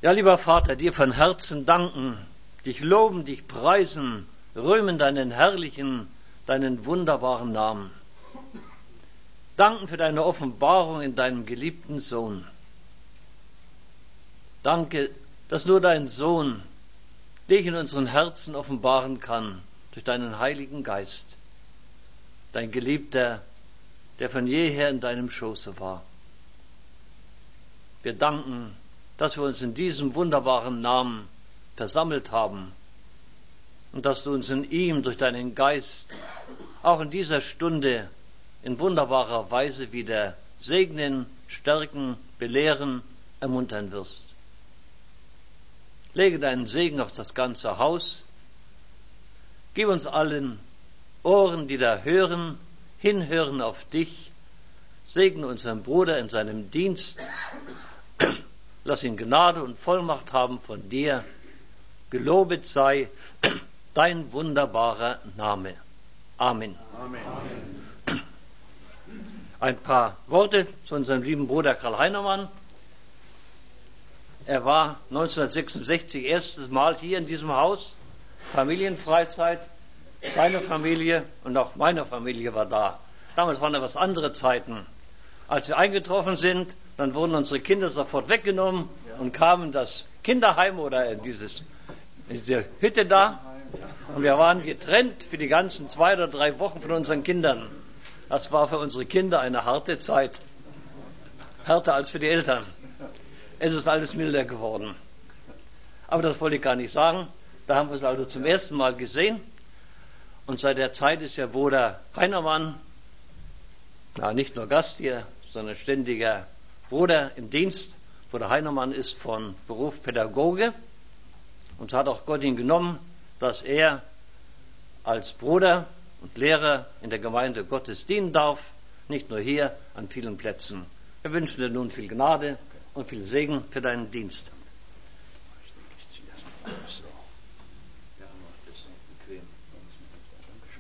Ja, lieber Vater, dir von Herzen danken, dich loben, dich preisen, rühmen deinen herrlichen, deinen wunderbaren Namen. Danken für deine Offenbarung in deinem geliebten Sohn. Danke, dass nur dein Sohn dich in unseren Herzen offenbaren kann durch deinen Heiligen Geist. Dein Geliebter, der von jeher in deinem Schoße war. Wir danken, dass wir uns in diesem wunderbaren Namen versammelt haben und dass du uns in ihm durch deinen Geist auch in dieser Stunde in wunderbarer Weise wieder segnen, stärken, belehren, ermuntern wirst. Lege deinen Segen auf das ganze Haus. Gib uns allen Ohren, die da hören, hinhören auf dich. Segne unseren Bruder in seinem Dienst. Lass ihn Gnade und Vollmacht haben von dir. Gelobet sei dein wunderbarer Name. Amen. Amen. Ein paar Worte zu unserem lieben Bruder Karl Heinemann. Er war 1966 erstes Mal hier in diesem Haus, Familienfreizeit. Seine Familie und auch meine Familie war da. Damals waren etwas andere Zeiten. Als wir eingetroffen sind, dann wurden unsere Kinder sofort weggenommen und kamen in das Kinderheim oder in diese Hütte da. Und wir waren getrennt für die ganzen 2 oder 3 Wochen von unseren Kindern. Das war für unsere Kinder eine harte Zeit. Härter als für die Eltern. Es ist alles milder geworden. Aber das wollte ich gar nicht sagen. Da haben wir es also zum ersten Mal gesehen. Und seit der Zeit ist ja Bruder Heinemann, nicht nur Gast hier, sondern ständiger Bruder im Dienst. Bruder Heinemann ist von Beruf Pädagoge. Und so hat auch Gott ihn genommen, dass er als Bruder und Lehrer in der Gemeinde Gottes dienen darf. Nicht nur hier, an vielen Plätzen. Wir wünschen dir nun viel Gnade und viel Segen für deinen Dienst. Ich ziehe das mal so. Ja, das ist bequem. Dankeschön.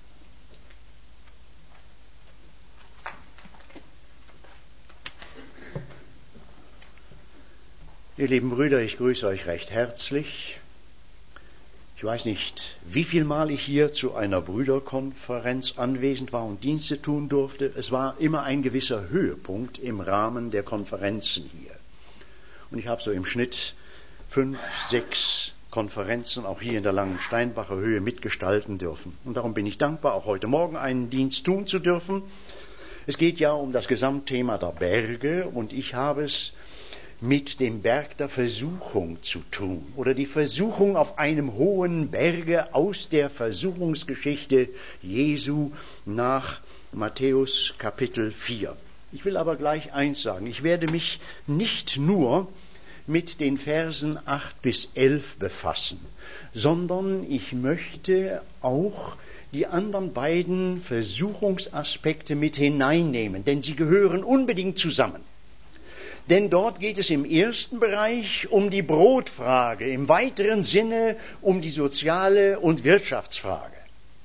Ihr lieben Brüder, ich grüße euch recht herzlich. Ich weiß nicht, wie viel Mal ich hier zu einer Brüderkonferenz anwesend war und Dienste tun durfte. Es war immer ein gewisser Höhepunkt im Rahmen der Konferenzen hier. Und ich habe so im Schnitt 5, 6 Konferenzen auch hier in der Langensteinbacher Höhe mitgestalten dürfen. Und darum bin ich dankbar, auch heute Morgen einen Dienst tun zu dürfen. Es geht ja um das Gesamtthema der Berge und ich habe es mit dem Berg der Versuchung zu tun oder die Versuchung auf einem hohen Berge aus der Versuchungsgeschichte Jesu nach Matthäus Kapitel 4. Ich will aber gleich eins sagen, ich werde mich nicht nur mit den Versen 8 bis 11 befassen, sondern ich möchte auch die anderen beiden Versuchungsaspekte mit hineinnehmen, denn sie gehören unbedingt zusammen. Denn dort geht es im ersten Bereich um die Brotfrage, im weiteren Sinne um die soziale und Wirtschaftsfrage.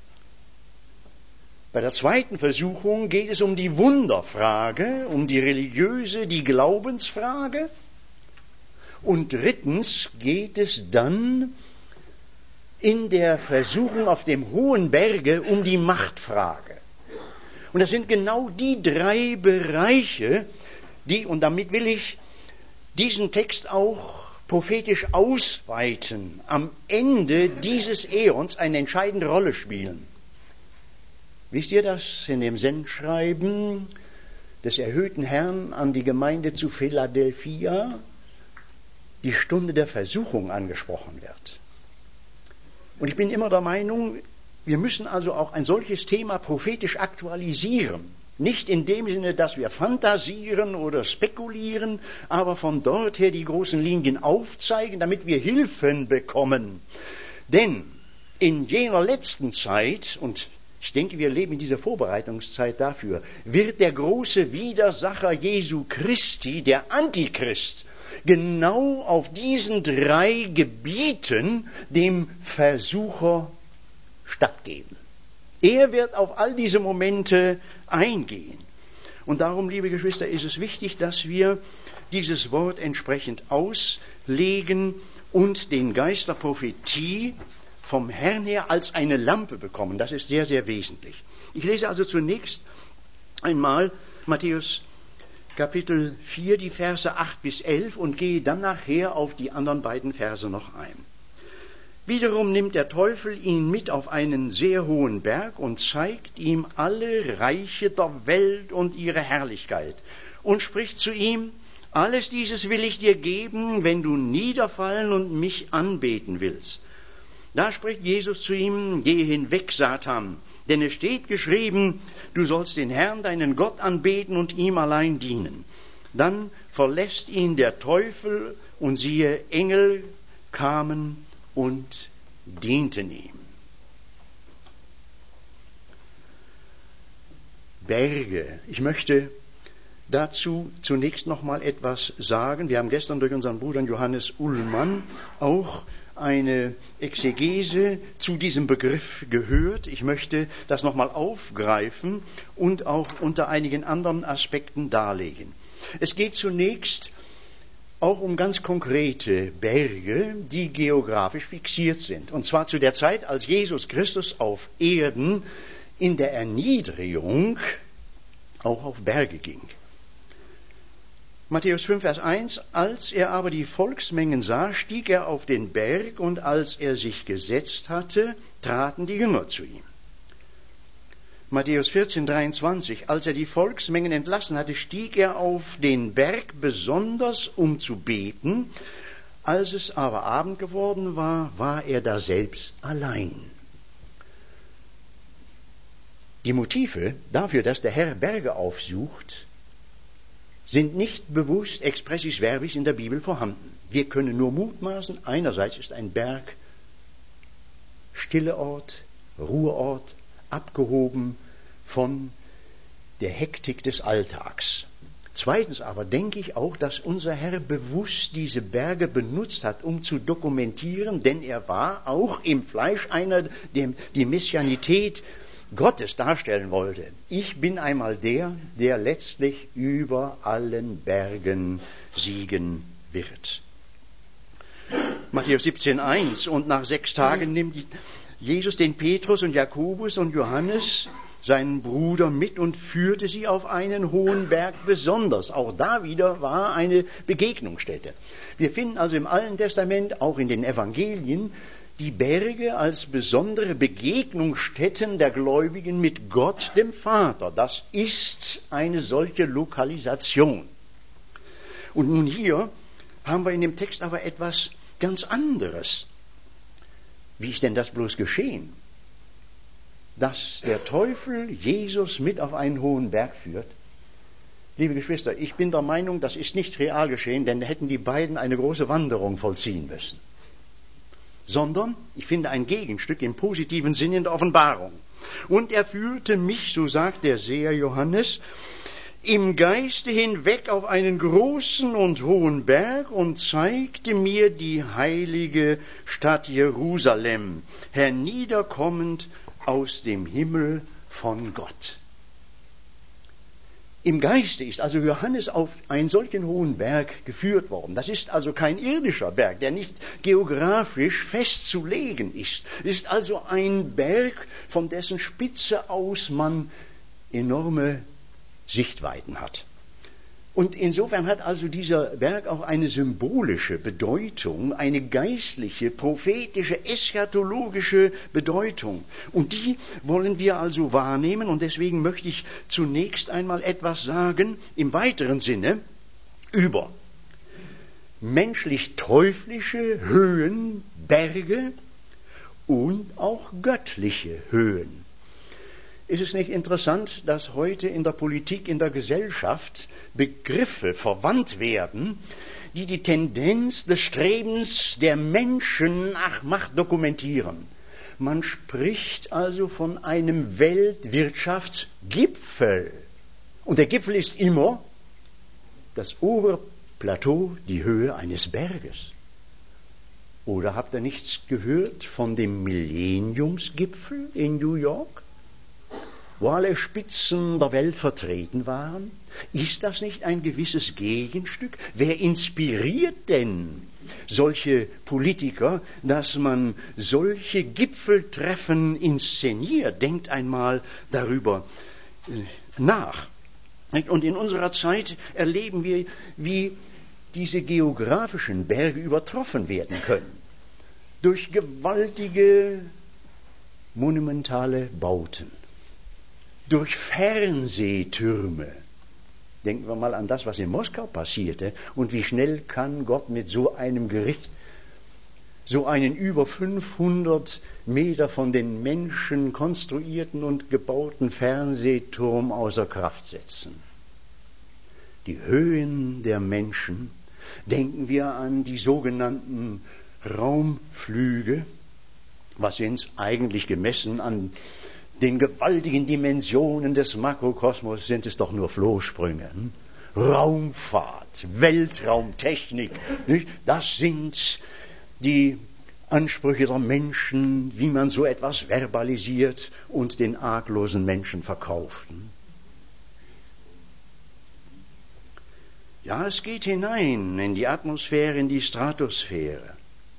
Bei der zweiten Versuchung geht es um die Wunderfrage, um die religiöse, die Glaubensfrage. Und drittens geht es dann in der Versuchung auf dem hohen Berge um die Machtfrage. Und das sind genau die 3 Bereiche, und damit will ich diesen Text auch prophetisch ausweiten, am Ende dieses Äons eine entscheidende Rolle spielen. Wisst ihr, dass in dem Sendschreiben des erhöhten Herrn an die Gemeinde zu Philadelphia die Stunde der Versuchung angesprochen wird? Und ich bin immer der Meinung, wir müssen also auch ein solches Thema prophetisch aktualisieren. Nicht in dem Sinne, dass wir fantasieren oder spekulieren, aber von dort her die großen Linien aufzeigen, damit wir Hilfen bekommen. Denn in jener letzten Zeit, und ich denke, wir leben in dieser Vorbereitungszeit dafür, wird der große Widersacher Jesu Christi, der Antichrist, genau auf diesen 3 Gebieten dem Versucher stattgeben. Er wird auf all diese Momente eingehen. Und darum, liebe Geschwister, ist es wichtig, dass wir dieses Wort entsprechend auslegen und den Geist der Prophetie vom Herrn her als eine Lampe bekommen. Das ist sehr, sehr wesentlich. Ich lese also zunächst einmal Matthäus Kapitel 4, die Verse 8 bis 11 und gehe dann nachher auf die anderen beiden Verse noch ein. Wiederum nimmt der Teufel ihn mit auf einen sehr hohen Berg und zeigt ihm alle Reiche der Welt und ihre Herrlichkeit und spricht zu ihm: Alles dieses will ich dir geben, wenn du niederfallen und mich anbeten willst. Da spricht Jesus zu ihm: Geh hinweg, Satan, denn es steht geschrieben, du sollst den Herrn, deinen Gott, anbeten und ihm allein dienen. Dann verlässt ihn der Teufel, und siehe, Engel kamen und dienten ihm. Berge. Ich möchte dazu zunächst noch mal etwas sagen. Wir haben gestern durch unseren Bruder Johannes Ullmann auch eine Exegese zu diesem Begriff gehört. Ich möchte das noch mal aufgreifen und auch unter einigen anderen Aspekten darlegen. Es geht zunächst auch um ganz konkrete Berge, die geografisch fixiert sind. Und zwar zu der Zeit, als Jesus Christus auf Erden in der Erniedrigung auch auf Berge ging. Matthäus 5, Vers 1: Als er aber die Volksmengen sah, stieg er auf den Berg, und als er sich gesetzt hatte, traten die Jünger zu ihm. Matthäus 14, 23: Als er die Volksmengen entlassen hatte, stieg er auf den Berg besonders, um zu beten. Als es aber Abend geworden war, war er daselbst allein. Die Motive dafür, dass der Herr Berge aufsucht, sind nicht bewusst expressis verbis in der Bibel vorhanden. Wir können nur mutmaßen: einerseits ist ein Berg Stilleort, Ruheort, abgehoben von der Hektik des Alltags. Zweitens aber denke ich auch, dass unser Herr bewusst diese Berge benutzt hat, um zu dokumentieren, denn er war auch im Fleisch einer, der die Messianität Gottes darstellen wollte. Ich bin einmal der letztlich über allen Bergen siegen wird. Matthäus 17,1: Und nach 6 Tagen nimmt Jesus den Petrus und Jakobus und Johannes, seinen Bruder, mit und führte sie auf einen hohen Berg besonders. Auch da wieder war eine Begegnungsstätte. Wir finden also im Alten Testament, auch in den Evangelien, die Berge als besondere Begegnungsstätten der Gläubigen mit Gott, dem Vater. Das ist eine solche Lokalisation. Und nun hier haben wir in dem Text aber etwas ganz anderes. Wie ist denn das bloß geschehen? Dass der Teufel Jesus mit auf einen hohen Berg führt? Liebe Geschwister, ich bin der Meinung, das ist nicht real geschehen, denn hätten die beiden eine große Wanderung vollziehen müssen. Sondern ich finde ein Gegenstück im positiven Sinn in der Offenbarung. Und er führte mich, so sagt der Seher Johannes, im Geiste hinweg auf einen großen und hohen Berg und zeigte mir die heilige Stadt Jerusalem, herniederkommend aus dem Himmel von Gott. Im Geiste ist also Johannes auf einen solchen hohen Berg geführt worden. Das ist also kein irdischer Berg, der nicht geografisch festzulegen ist. Es ist also ein Berg, von dessen Spitze aus man enorme Sichtweiten hat. Und insofern hat also dieser Berg auch eine symbolische Bedeutung, eine geistliche, prophetische, eschatologische Bedeutung. Und die wollen wir also wahrnehmen, und deswegen möchte ich zunächst einmal etwas sagen im weiteren Sinne über menschlich-teuflische Höhen, Berge und auch göttliche Höhen. Ist es nicht interessant, dass heute in der Politik, in der Gesellschaft Begriffe verwandt werden, die die Tendenz des Strebens der Menschen nach Macht dokumentieren? Man spricht also von einem Weltwirtschaftsgipfel. Und der Gipfel ist immer das Oberplateau, die Höhe eines Berges. Oder habt ihr nichts gehört von dem Millenniumsgipfel in New York? wo alle Spitzen der Welt vertreten waren? Ist das nicht ein gewisses Gegenstück? Wer inspiriert denn solche Politiker, dass man solche Gipfeltreffen inszeniert? Denkt einmal darüber nach. Und in unserer Zeit erleben wir, wie diese geografischen Berge übertroffen werden können. Durch gewaltige, monumentale Bauten. Durch Fernsehtürme. Denken wir mal an das, was in Moskau passierte und wie schnell kann Gott mit so einem Gericht so einen über 500 Meter von den Menschen konstruierten und gebauten Fernsehturm außer Kraft setzen. Die Höhen der Menschen, denken wir an die sogenannten Raumflüge, was sind eigentlich gemessen an den gewaltigen Dimensionen des Makrokosmos, sind es doch nur Flohsprünge. Raumfahrt, Weltraumtechnik, nicht? Das sind die Ansprüche der Menschen, wie man so etwas verbalisiert und den arglosen Menschen verkauft. Ja, es geht hinein in die Atmosphäre, in die Stratosphäre.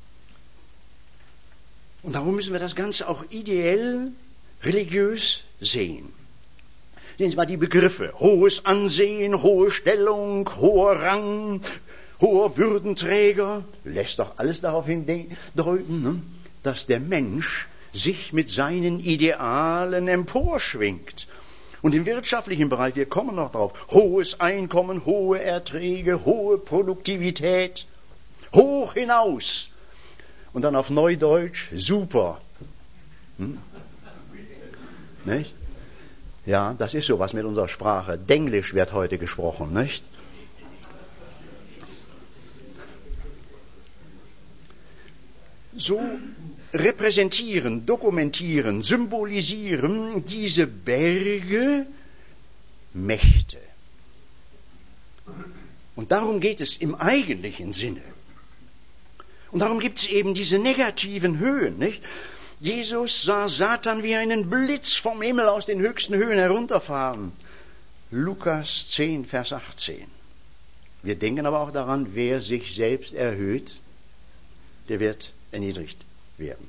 Und darum müssen wir das Ganze auch ideell, religiös sehen. Sehen Sie mal die Begriffe: hohes Ansehen, hohe Stellung, hoher Rang, hoher Würdenträger. Lässt doch alles darauf hindeuten, dass der Mensch sich mit seinen Idealen emporschwingt. Und im wirtschaftlichen Bereich, wir kommen noch drauf, hohes Einkommen, hohe Erträge, hohe Produktivität, hoch hinaus. Und dann auf Neudeutsch, super. Nicht? Ja, das ist sowas mit unserer Sprache. Denglisch wird heute gesprochen, nicht? So repräsentieren, dokumentieren, symbolisieren diese Berge Mächte. Und darum geht es im eigentlichen Sinne. Und darum gibt es eben diese negativen Höhen, nicht? Jesus sah Satan wie einen Blitz vom Himmel aus den höchsten Höhen herunterfahren. Lukas 10, Vers 18. Wir denken aber auch daran, wer sich selbst erhöht, der wird erniedrigt werden.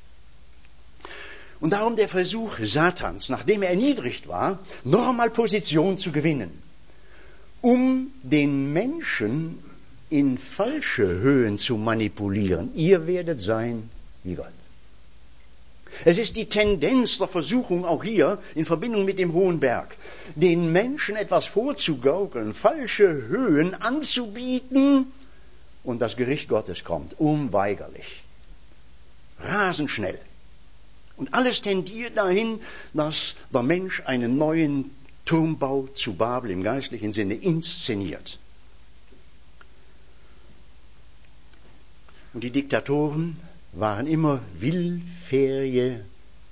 Und darum der Versuch Satans, nachdem er erniedrigt war, noch einmal Position zu gewinnen, um den Menschen in falsche Höhen zu manipulieren. Ihr werdet sein wie Gott. Es ist die Tendenz der Versuchung auch hier in Verbindung mit dem Hohen Berg, den Menschen etwas vorzugaukeln, falsche Höhen anzubieten, und das Gericht Gottes kommt, unweigerlich, rasend schnell. Und alles tendiert dahin, dass der Mensch einen neuen Turmbau zu Babel im geistlichen Sinne inszeniert. Und die Diktatoren waren immer willfährige,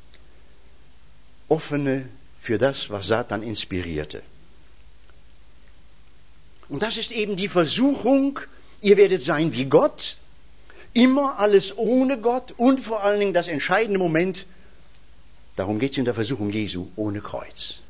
offene für das, was Satan inspirierte. Und das ist eben die Versuchung, ihr werdet sein wie Gott, immer alles ohne Gott und vor allen Dingen das entscheidende Moment, darum geht es in der Versuchung Jesu, ohne Kreuz.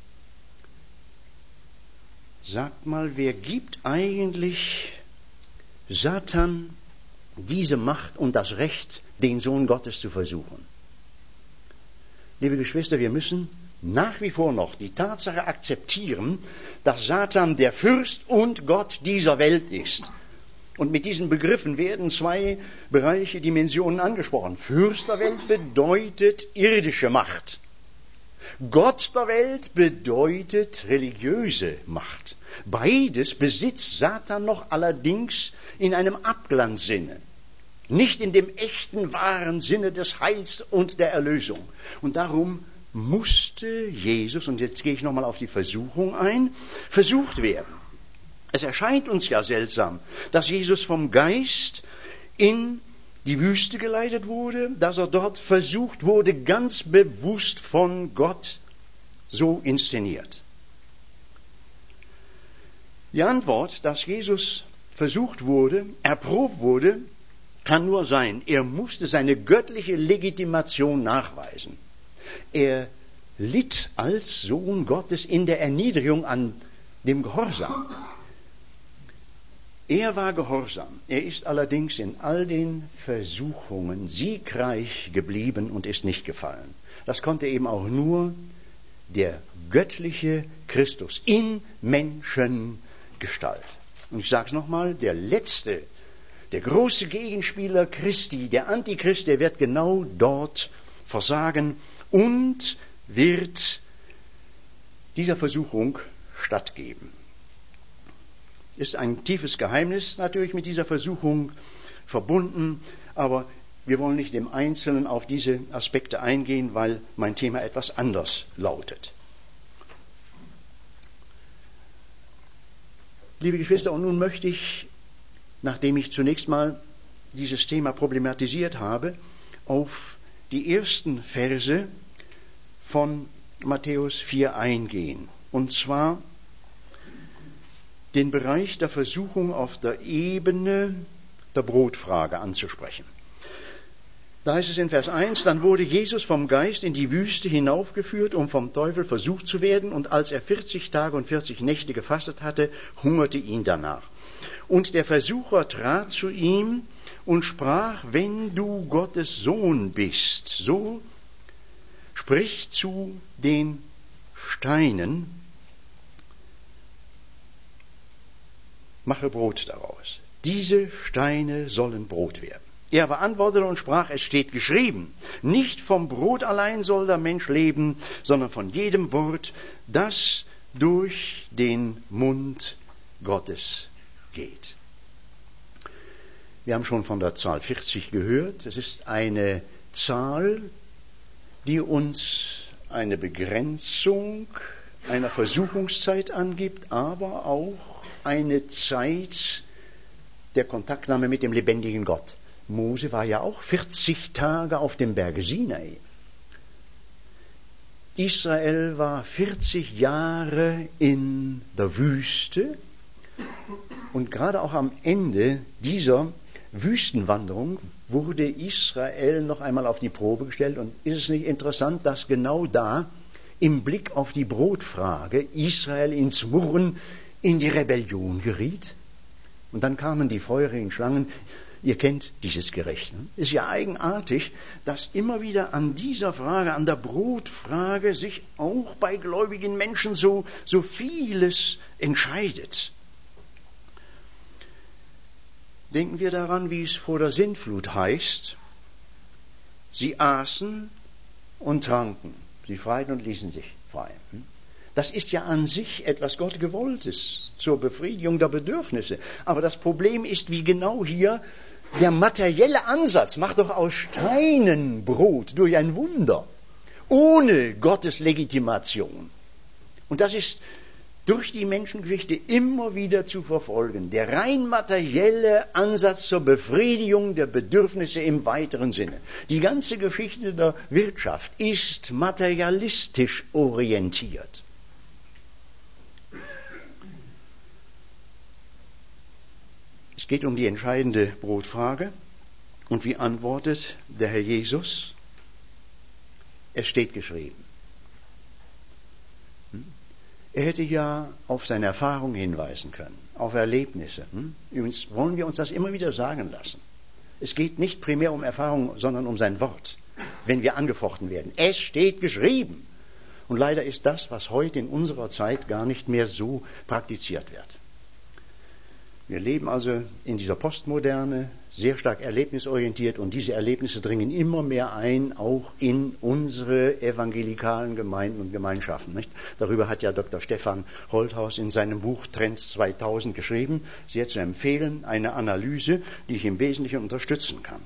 Sagt mal, wer gibt eigentlich Satan diese Macht und das Recht, den Sohn Gottes zu versuchen? Liebe Geschwister, wir müssen nach wie vor noch die Tatsache akzeptieren, dass Satan der Fürst und Gott dieser Welt ist. Und mit diesen Begriffen werden zwei Bereiche, Dimensionen angesprochen. Fürst der Welt bedeutet irdische Macht. Gott der Welt bedeutet religiöse Macht. Beides besitzt Satan noch allerdings in einem Abglanzsinne. Nicht in dem echten, wahren Sinne des Heils und der Erlösung. Und darum musste Jesus, und jetzt gehe ich nochmal auf die Versuchung ein, versucht werden. Es erscheint uns ja seltsam, dass Jesus vom Geist in die Wüste geleitet wurde, dass er dort versucht wurde, ganz bewusst von Gott so inszeniert. Die Antwort, dass Jesus versucht wurde, erprobt wurde, kann nur sein, er musste seine göttliche Legitimation nachweisen. Er litt als Sohn Gottes in der Erniedrigung an dem Gehorsam. Er war gehorsam. Er ist allerdings in all den Versuchungen siegreich geblieben und ist nicht gefallen. Das konnte eben auch nur der göttliche Christus in Menschengestalt. Und ich sage es nochmal, der große Gegenspieler Christi, der Antichrist, der wird genau dort versagen und wird dieser Versuchung stattgeben. Ist ein tiefes Geheimnis natürlich mit dieser Versuchung verbunden, aber wir wollen nicht im Einzelnen auf diese Aspekte eingehen, weil mein Thema etwas anders lautet. Liebe Geschwister, und nun möchte ich, nachdem ich zunächst mal dieses Thema problematisiert habe, auf die ersten Verse von Matthäus 4 eingehen. Und zwar den Bereich der Versuchung auf der Ebene der Brotfrage anzusprechen. Da heißt es in Vers 1, dann wurde Jesus vom Geist in die Wüste hinaufgeführt, um vom Teufel versucht zu werden, und als er 40 Tage und 40 Nächte gefastet hatte, hungerte ihn danach. Und der Versucher trat zu ihm und sprach, wenn du Gottes Sohn bist, so sprich zu den Steinen, mache Brot daraus. Diese Steine sollen Brot werden. Er aber antwortete und sprach, es steht geschrieben, nicht vom Brot allein soll der Mensch leben, sondern von jedem Wort, das durch den Mund Gottes geht. Wir haben schon von der Zahl 40 gehört. Es ist eine Zahl, die uns eine Begrenzung einer Versuchungszeit angibt, aber auch eine Zeit der Kontaktnahme mit dem lebendigen Gott. Mose war ja auch 40 Tage auf dem Berge Sinai. Israel war 40 Jahre in der Wüste und gerade auch am Ende dieser Wüstenwanderung wurde Israel noch einmal auf die Probe gestellt. Und ist es nicht interessant, dass genau da im Blick auf die Brotfrage Israel ins Murren, in die Rebellion geriet? Und dann kamen die feurigen Schlangen. Ihr kennt dieses Gericht. Ist ja eigenartig, dass immer wieder an dieser Frage, an der Brotfrage, sich auch bei gläubigen Menschen so vieles entscheidet. Denken wir daran, wie es vor der Sintflut heißt. Sie aßen und tranken. Sie freiten und ließen sich freien. Das ist ja an sich etwas Gottgewolltes zur Befriedigung der Bedürfnisse. Aber das Problem ist, wie genau hier der materielle Ansatz, macht doch aus Steinen Brot durch ein Wunder, ohne Gottes Legitimation. Und das ist durch die Menschengeschichte immer wieder zu verfolgen. Der rein materielle Ansatz zur Befriedigung der Bedürfnisse im weiteren Sinne. Die ganze Geschichte der Wirtschaft ist materialistisch orientiert. Es geht um die entscheidende Brotfrage. Und wie antwortet der Herr Jesus? Es steht geschrieben. Er hätte ja auf seine Erfahrung hinweisen können, auf Erlebnisse. Übrigens wollen wir uns das immer wieder sagen lassen. Es geht nicht primär um Erfahrung, sondern um sein Wort, wenn wir angefochten werden. Es steht geschrieben. Und leider ist das, was heute in unserer Zeit gar nicht mehr so praktiziert wird. Wir leben also in dieser Postmoderne, sehr stark erlebnisorientiert, und diese Erlebnisse dringen immer mehr ein, auch in unsere evangelikalen Gemeinden und Gemeinschaften. Nicht? Darüber hat ja Dr. Stefan Holthaus in seinem Buch Trends 2000 geschrieben, sehr zu empfehlen, eine Analyse, die ich im Wesentlichen unterstützen kann.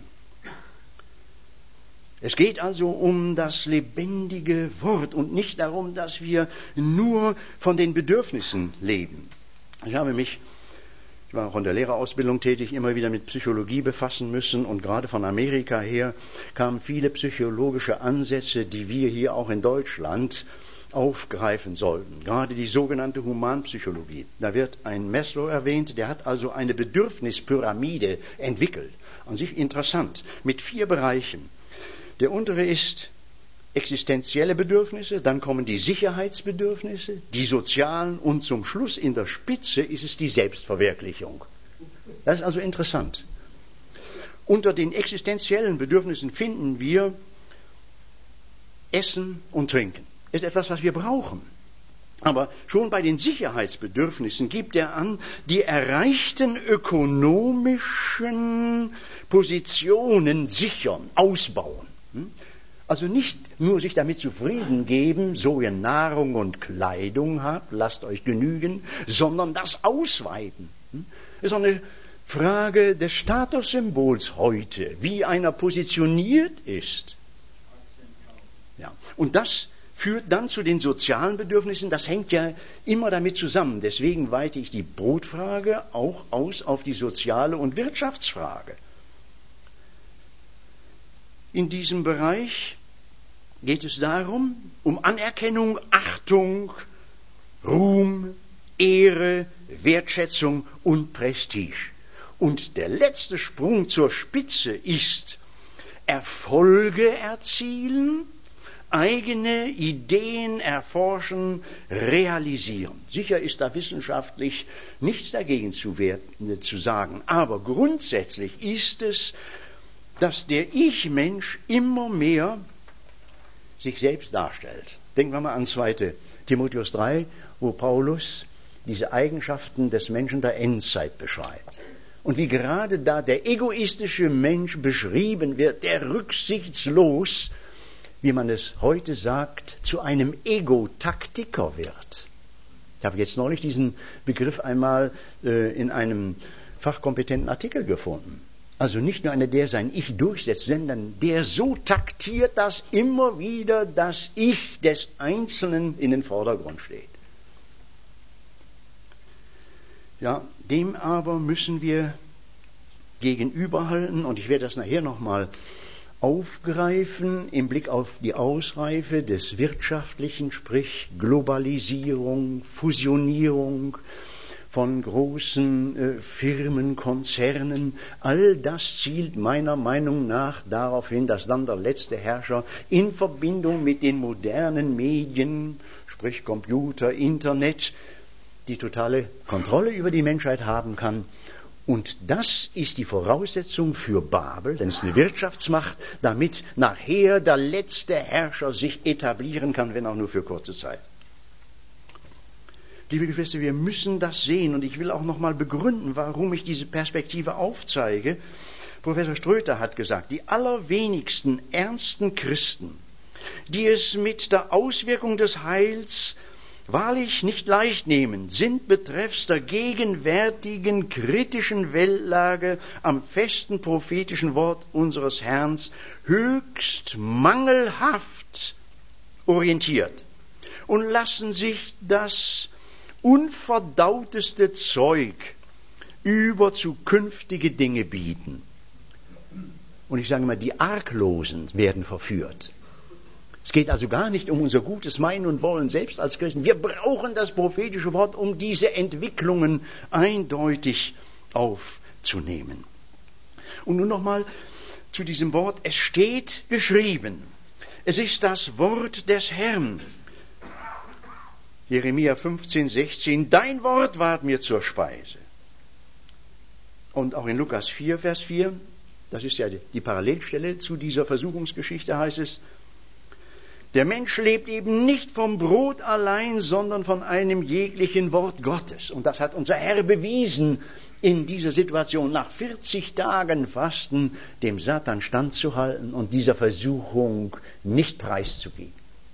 Es geht also um das lebendige Wort und nicht darum, dass wir nur von den Bedürfnissen leben. Ich war auch in der Lehrerausbildung tätig, immer wieder mit Psychologie befassen müssen, und gerade von Amerika her kamen viele psychologische Ansätze, die wir hier auch in Deutschland aufgreifen sollten. Gerade die sogenannte Humanpsychologie. Da wird ein Maslow erwähnt, der hat also eine Bedürfnispyramide entwickelt. An sich interessant, mit 4 Bereichen. Der untere ist existenzielle Bedürfnisse, dann kommen die Sicherheitsbedürfnisse, die sozialen und zum Schluss in der Spitze ist es die Selbstverwirklichung. Das ist also interessant. Unter den existenziellen Bedürfnissen finden wir Essen und Trinken. Das ist etwas, was wir brauchen. Aber schon bei den Sicherheitsbedürfnissen gibt er an, die erreichten ökonomischen Positionen sichern, ausbauen. Also nicht nur sich damit zufrieden geben, so ihr Nahrung und Kleidung habt, lasst euch genügen, sondern das ausweiten. Das ist auch eine Frage des Statussymbols heute, wie einer positioniert ist. Ja, und das führt dann zu den sozialen Bedürfnissen, das hängt ja immer damit zusammen. Deswegen weite ich die Brotfrage auch aus auf die soziale und Wirtschaftsfrage. In diesem Bereich geht es darum, um Anerkennung, Achtung, Ruhm, Ehre, Wertschätzung und Prestige. Und der letzte Sprung zur Spitze ist Erfolge erzielen, eigene Ideen erforschen, realisieren. Sicher ist da wissenschaftlich nichts dagegen zu sagen, aber grundsätzlich ist es, dass der Ich-Mensch immer mehr sich selbst darstellt. Denken wir mal an 2. Timotheus 3, wo Paulus diese Eigenschaften des Menschen der Endzeit beschreibt. Und wie gerade da der egoistische Mensch beschrieben wird, der rücksichtslos, wie man es heute sagt, zu einem Ego-Taktiker wird. Ich habe jetzt neulich diesen Begriff einmal in einem fachkompetenten Artikel gefunden. Also nicht nur einer, der sein Ich durchsetzt, sondern der so taktiert, dass immer wieder das Ich des Einzelnen in den Vordergrund steht. Ja, dem aber müssen wir gegenüberhalten, und ich werde das nachher nochmal aufgreifen im Blick auf die Ausreife des Wirtschaftlichen, sprich Globalisierung, Fusionierung von großen Firmen, Konzernen. All das zielt meiner Meinung nach darauf hin, dass dann der letzte Herrscher in Verbindung mit den modernen Medien, sprich Computer, Internet, die totale Kontrolle über die Menschheit haben kann. Und das ist die Voraussetzung für Babel, denn es ist eine Wirtschaftsmacht, damit nachher der letzte Herrscher sich etablieren kann, wenn auch nur für kurze Zeit. Liebe Geschwister, wir müssen das sehen, und ich will auch nochmal begründen, warum ich diese Perspektive aufzeige. Professor Ströter hat gesagt, die allerwenigsten ernsten Christen, die es mit der Auswirkung des Heils wahrlich nicht leicht nehmen, sind betreffs der gegenwärtigen kritischen Weltlage am festen prophetischen Wort unseres Herrn höchst mangelhaft orientiert und lassen sich das unverdauteste Zeug über zukünftige Dinge bieten. Und ich sage mal, die Arglosen werden verführt. Es geht also gar nicht um unser gutes Meinen und Wollen selbst als Christen. Wir brauchen das prophetische Wort, um diese Entwicklungen eindeutig aufzunehmen. Und nun nochmal zu diesem Wort. Es steht geschrieben. Es ist das Wort des Herrn. Jeremia 15, 16. Dein Wort ward mir zur Speise. Und auch in Lukas 4, Vers 4, das ist ja die Parallelstelle zu dieser Versuchungsgeschichte, heißt es, der Mensch lebt eben nicht vom Brot allein, sondern von einem jeglichen Wort Gottes. Und das hat unser Herr bewiesen in dieser Situation, nach 40 Tagen Fasten dem Satan standzuhalten und dieser Versuchung nicht preiszugeben.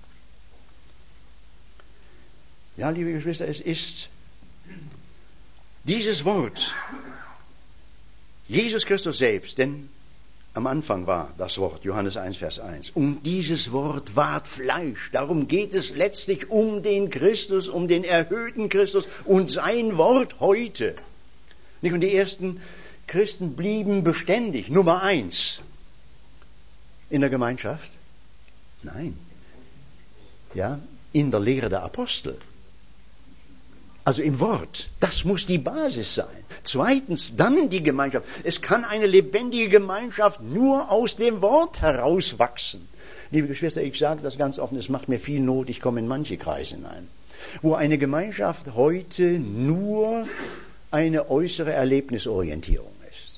Ja, liebe Geschwister, es ist dieses Wort, Jesus Christus selbst, denn am Anfang war das Wort, Johannes 1, Vers 1. Und dieses Wort ward Fleisch. Darum geht es letztlich um den Christus, um den erhöhten Christus und sein Wort heute. Und die ersten Christen blieben beständig, Nummer 1, in der Gemeinschaft. Nein. Ja, in der Lehre der Apostel. Also im Wort, das muss die Basis sein. Zweitens, dann die Gemeinschaft. Es kann eine lebendige Gemeinschaft nur aus dem Wort herauswachsen. Liebe Geschwister, ich sage das ganz offen, es macht mir viel Not, ich komme in manche Kreise hinein, wo eine Gemeinschaft heute nur eine äußere Erlebnisorientierung ist.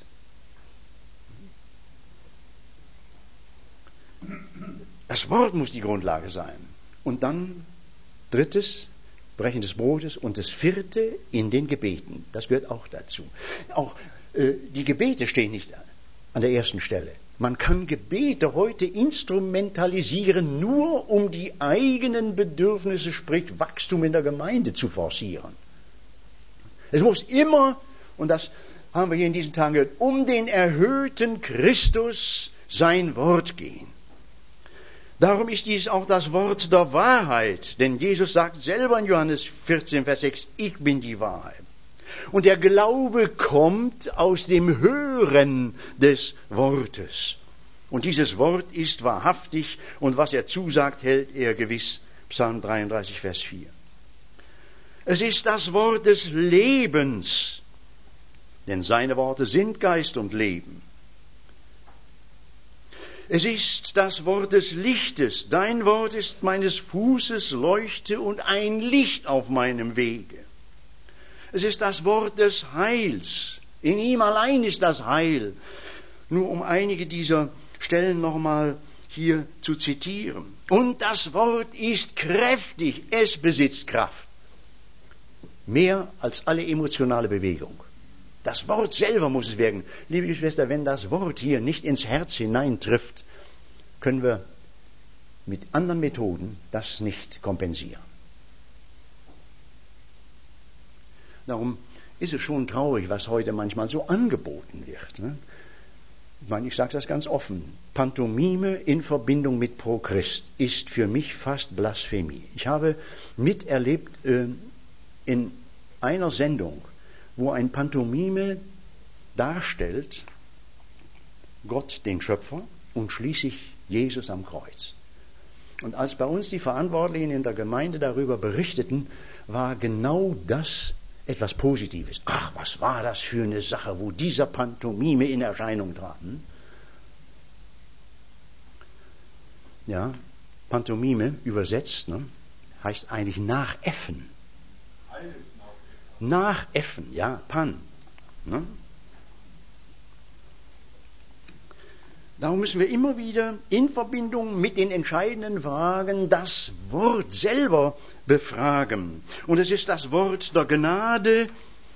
Das Wort muss die Grundlage sein. Und dann drittes, Brechen des Brotes, und das vierte in den Gebeten. Das gehört auch dazu. Auch die Gebete stehen nicht an der ersten Stelle. Man kann Gebete heute instrumentalisieren, nur um die eigenen Bedürfnisse, sprich Wachstum in der Gemeinde zu forcieren. Es muss immer, und das haben wir hier in diesen Tagen gehört, um den erhöhten Christus sein Wort gehen. Darum ist dies auch das Wort der Wahrheit, denn Jesus sagt selber in Johannes 14, Vers 6, ich bin die Wahrheit. Und der Glaube kommt aus dem Hören des Wortes. Und dieses Wort ist wahrhaftig, und was er zusagt, hält er gewiss. Psalm 33, Vers 4. Es ist das Wort des Lebens, denn seine Worte sind Geist und Leben. Es ist das Wort des Lichtes. Dein Wort ist meines Fußes Leuchte und ein Licht auf meinem Wege. Es ist das Wort des Heils. In ihm allein ist das Heil. Nur um einige dieser Stellen nochmal hier zu zitieren. Und das Wort ist kräftig. Es besitzt Kraft. Mehr als alle emotionale Bewegung. Das Wort selber muss es wirken. Liebe Geschwister, wenn das Wort hier nicht ins Herz hineintrifft, können wir mit anderen Methoden das nicht kompensieren. Darum ist es schon traurig, was heute manchmal so angeboten wird. Ne? Ich sage das ganz offen. Pantomime in Verbindung mit Pro Christ ist für mich fast Blasphemie. Ich habe miterlebt in einer Sendung, wo ein Pantomime darstellt, Gott den Schöpfer und schließlich Jesus am Kreuz. Und als bei uns die Verantwortlichen in der Gemeinde darüber berichteten, war genau das etwas Positives. Ach, was war das für eine Sache, wo dieser Pantomime in Erscheinung trat. Ja, Pantomime übersetzt, heißt eigentlich nachäffen. Nachäffen, ja, Pan. Ne? Darum müssen wir immer wieder in Verbindung mit den entscheidenden Fragen das Wort selber befragen. Und es ist das Wort der Gnade,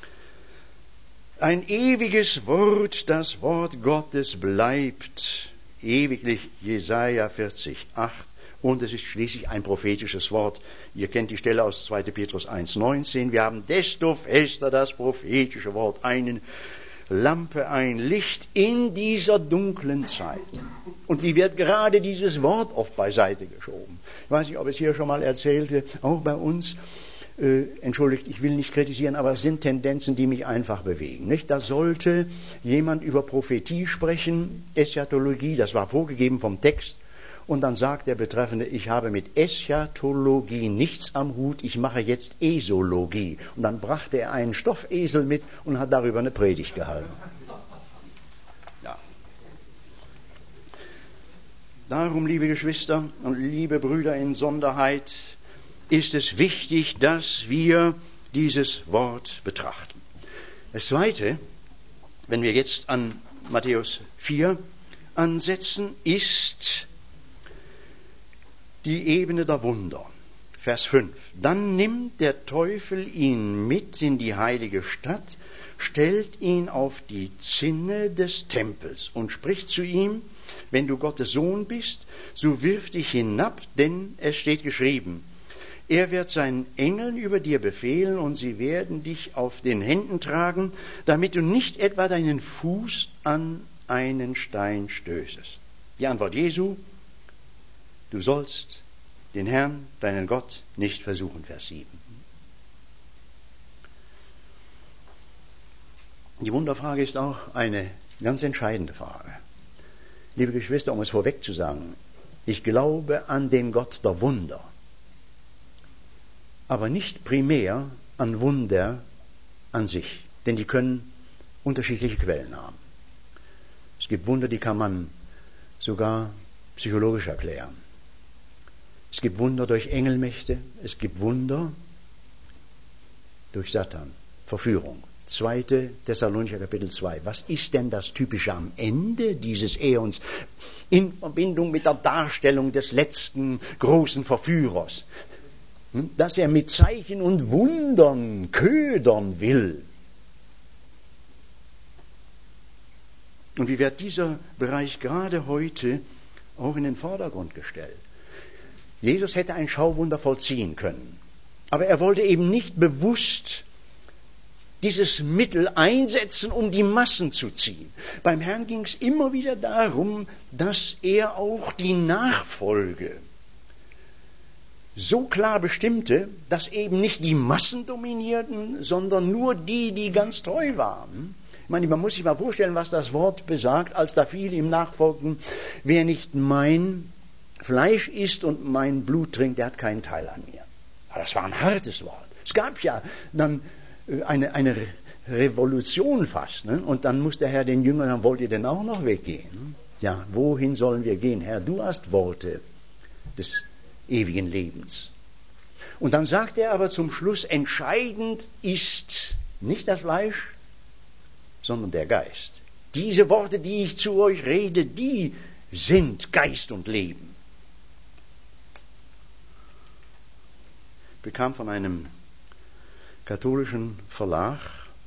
ein ewiges Wort, das Wort Gottes bleibt ewiglich, Jesaja 40, 8. Und es ist schließlich ein prophetisches Wort. Ihr kennt die Stelle aus 2. Petrus 1,19. Wir haben desto fester das prophetische Wort, eine Lampe, ein Licht in dieser dunklen Zeit. Und wie wird gerade dieses Wort oft beiseite geschoben? Ich weiß nicht, ob ich es hier schon mal erzählte, auch bei uns. Entschuldigt, ich will nicht kritisieren, aber es sind Tendenzen, die mich einfach bewegen. Nicht? Da sollte jemand über Prophetie sprechen, Eschatologie, das war vorgegeben vom Text. Und dann sagt der Betreffende, ich habe mit Eschatologie nichts am Hut, ich mache jetzt Esologie. Und dann brachte er einen Stoffesel mit und hat darüber eine Predigt gehalten. Ja. Darum, liebe Geschwister und liebe Brüder in Sonderheit, ist es wichtig, dass wir dieses Wort betrachten. Das Zweite, wenn wir jetzt an Matthäus 4 ansetzen, ist die Ebene der Wunder. Vers 5. Dann nimmt der Teufel ihn mit in die heilige Stadt, stellt ihn auf die Zinne des Tempels und spricht zu ihm, wenn du Gottes Sohn bist, so wirf dich hinab, denn es steht geschrieben, er wird seinen Engeln über dir befehlen und sie werden dich auf den Händen tragen, damit du nicht etwa deinen Fuß an einen Stein stößest. Die Antwort Jesu, du sollst den Herrn, deinen Gott, nicht versuchen, Vers 7. Die Wunderfrage ist auch eine ganz entscheidende Frage. Liebe Geschwister, um es vorweg zu sagen, ich glaube an den Gott der Wunder, aber nicht primär an Wunder an sich, denn die können unterschiedliche Quellen haben. Es gibt Wunder, die kann man sogar psychologisch erklären. Es gibt Wunder durch Engelmächte, es gibt Wunder durch Satan, Verführung. 2. Thessalonicher Kapitel 2. Was ist denn das Typische am Ende dieses Äons in Verbindung mit der Darstellung des letzten großen Verführers? Dass er mit Zeichen und Wundern ködern will. Und wie wird dieser Bereich gerade heute auch in den Vordergrund gestellt? Jesus hätte ein Schauwunder vollziehen können, aber er wollte eben nicht bewusst dieses Mittel einsetzen, um die Massen zu ziehen. Beim Herrn ging es immer wieder darum, dass er auch die Nachfolge so klar bestimmte, dass eben nicht die Massen dominierten, sondern nur die, die ganz treu waren. Ich meine, man muss sich mal vorstellen, was das Wort besagt, als da viele ihm nachfolgten: Wer nicht mein Fleisch isst und mein Blut trinkt, der hat keinen Teil an mir. Aber das war ein hartes Wort. Es gab ja dann eine Revolution fast. Ne? Und dann muss der Herr den Jüngern sagen: Wollt ihr denn auch noch weggehen? Ja, wohin sollen wir gehen? Herr, du hast Worte des ewigen Lebens. Und dann sagt er aber zum Schluss: Entscheidend ist nicht das Fleisch, sondern der Geist. Diese Worte, die ich zu euch rede, die sind Geist und Leben. Ich bekam von einem katholischen Verlag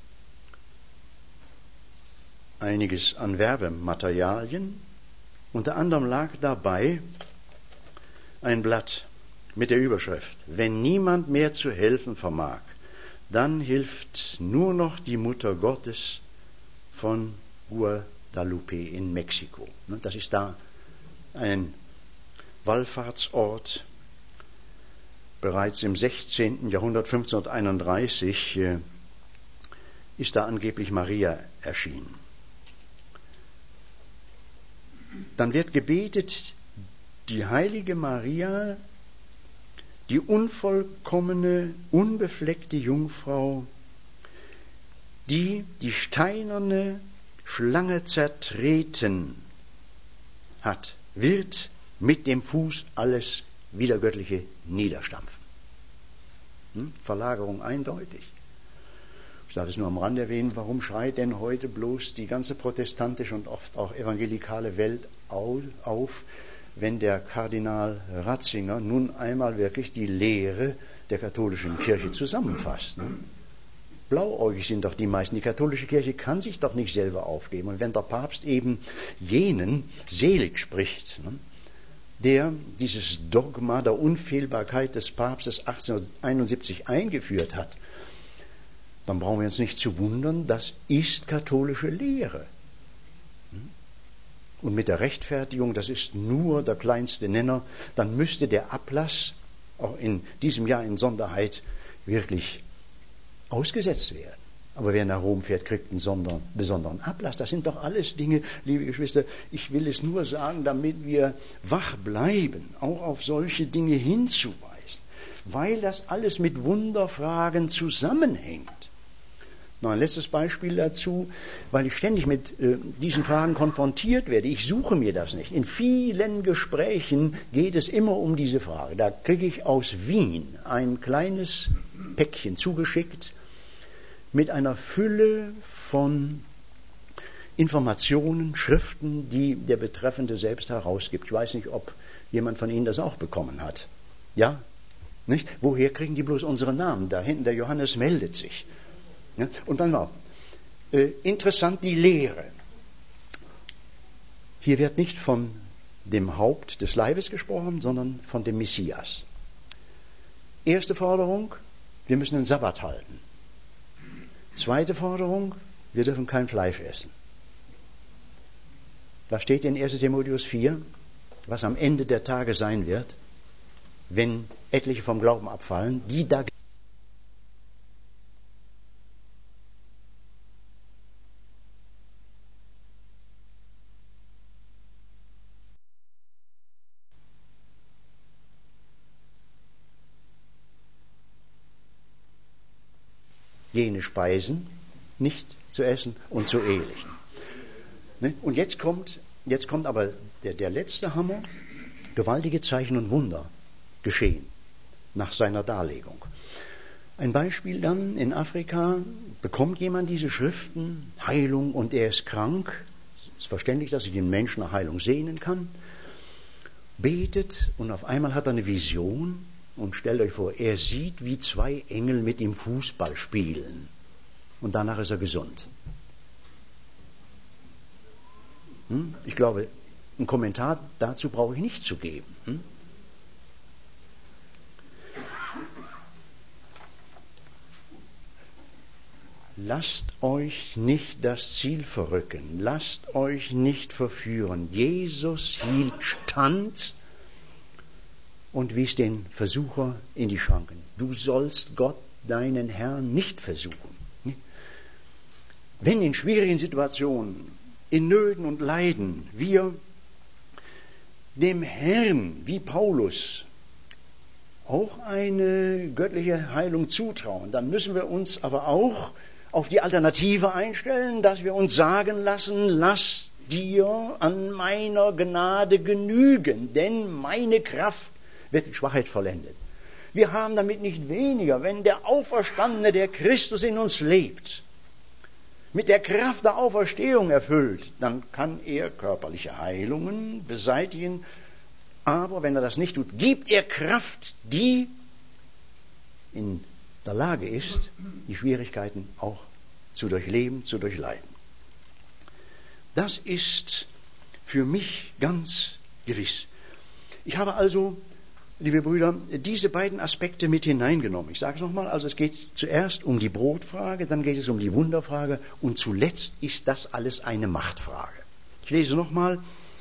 einiges an Werbematerialien. Unter anderem lag dabei ein Blatt mit der Überschrift: Wenn niemand mehr zu helfen vermag, dann hilft nur noch die Mutter Gottes von Guadalupe in Mexiko. Das ist da ein Wallfahrtsort. Bereits im 16. Jahrhundert, 1531, ist da angeblich Maria erschienen. Dann wird gebetet, die heilige Maria, die unvollkommene, unbefleckte Jungfrau, die die steinerne Schlange zertreten hat, wird mit dem Fuß alles Widergöttliche niederstampfen. Verlagerung eindeutig. Ich darf es nur am Rand erwähnen: Warum schreit denn heute bloß die ganze protestantische und oft auch evangelikale Welt auf, wenn der Kardinal Ratzinger nun einmal wirklich die Lehre der katholischen Kirche zusammenfasst? Ne? Blauäugig sind doch die meisten. Die katholische Kirche kann sich doch nicht selber aufgeben. Und wenn der Papst eben jenen selig spricht, ne, der dieses Dogma der Unfehlbarkeit des Papstes 1871 eingeführt hat, dann brauchen wir uns nicht zu wundern, das ist katholische Lehre. Und mit der Rechtfertigung, das ist nur der kleinste Nenner, dann müsste der Ablass auch in diesem Jahr in Sonderheit wirklich ausgesetzt werden. Aber wer nach Rom fährt, kriegt einen besonderen Ablass. Das sind doch alles Dinge, liebe Geschwister, ich will es nur sagen, damit wir wach bleiben, auch auf solche Dinge hinzuweisen, weil das alles mit Wunderfragen zusammenhängt. Noch ein letztes Beispiel dazu, weil ich ständig mit diesen Fragen konfrontiert werde. Ich suche mir das nicht. In vielen Gesprächen geht es immer um diese Frage. Da kriege ich aus Wien ein kleines Päckchen zugeschickt mit einer Fülle von Informationen, Schriften, die der Betreffende selbst herausgibt. Ich weiß nicht, ob jemand von Ihnen das auch bekommen hat. Ja? Nicht? Woher kriegen die bloß unsere Namen? Da hinten, der Johannes meldet sich. Ja? Und dann noch, interessant die Lehre. Hier wird nicht von dem Haupt des Leibes gesprochen, sondern von dem Messias. Erste Forderung, wir müssen den Sabbat halten. Zweite Forderung, wir dürfen kein Fleisch essen. Was steht in 1. Timotheus 4, was am Ende der Tage sein wird, wenn etliche vom Glauben abfallen, die da jene Speisen nicht zu essen und zu ehelichen. Ne? Und jetzt kommt aber der letzte Hammer, gewaltige Zeichen und Wunder. geschehen, nach seiner Darlegung. Ein Beispiel dann, in Afrika bekommt jemand diese Schriften, Heilung, und er ist krank. Es ist verständlich, dass sich den Menschen nach Heilung sehnen kann. Betet und auf einmal hat er eine Vision und stellt euch vor, er sieht, wie 2 Engel mit ihm Fußball spielen und danach ist er gesund. Ich glaube, einen Kommentar dazu brauche ich nicht zu geben. Lasst euch nicht das Ziel verrücken, lasst euch nicht verführen. Jesus hielt stand und wies den Versucher in die Schranken. Du sollst Gott, deinen Herrn, nicht versuchen. Wenn in schwierigen Situationen, in Nöten und Leiden, wir dem Herrn, wie Paulus, auch eine göttliche Heilung zutrauen, dann müssen wir uns aber auch auf die Alternative einstellen, dass wir uns sagen lassen, lass dir an meiner Gnade genügen, denn meine Kraft wird in Schwachheit vollendet. Wir haben damit nicht weniger, wenn der Auferstandene, der Christus in uns lebt, mit der Kraft der Auferstehung erfüllt, dann kann er körperliche Heilungen beseitigen, aber wenn er das nicht tut, gibt er Kraft, die in der Lage ist, die Schwierigkeiten auch zu durchleben, zu durchleiden. Das ist für mich ganz gewiss. Ich habe also, liebe Brüder, diese beiden Aspekte mit hineingenommen. Ich sage es nochmal, also es geht zuerst um die Brotfrage, dann geht es um die Wunderfrage und zuletzt ist das alles eine Machtfrage. Ich lese nochmal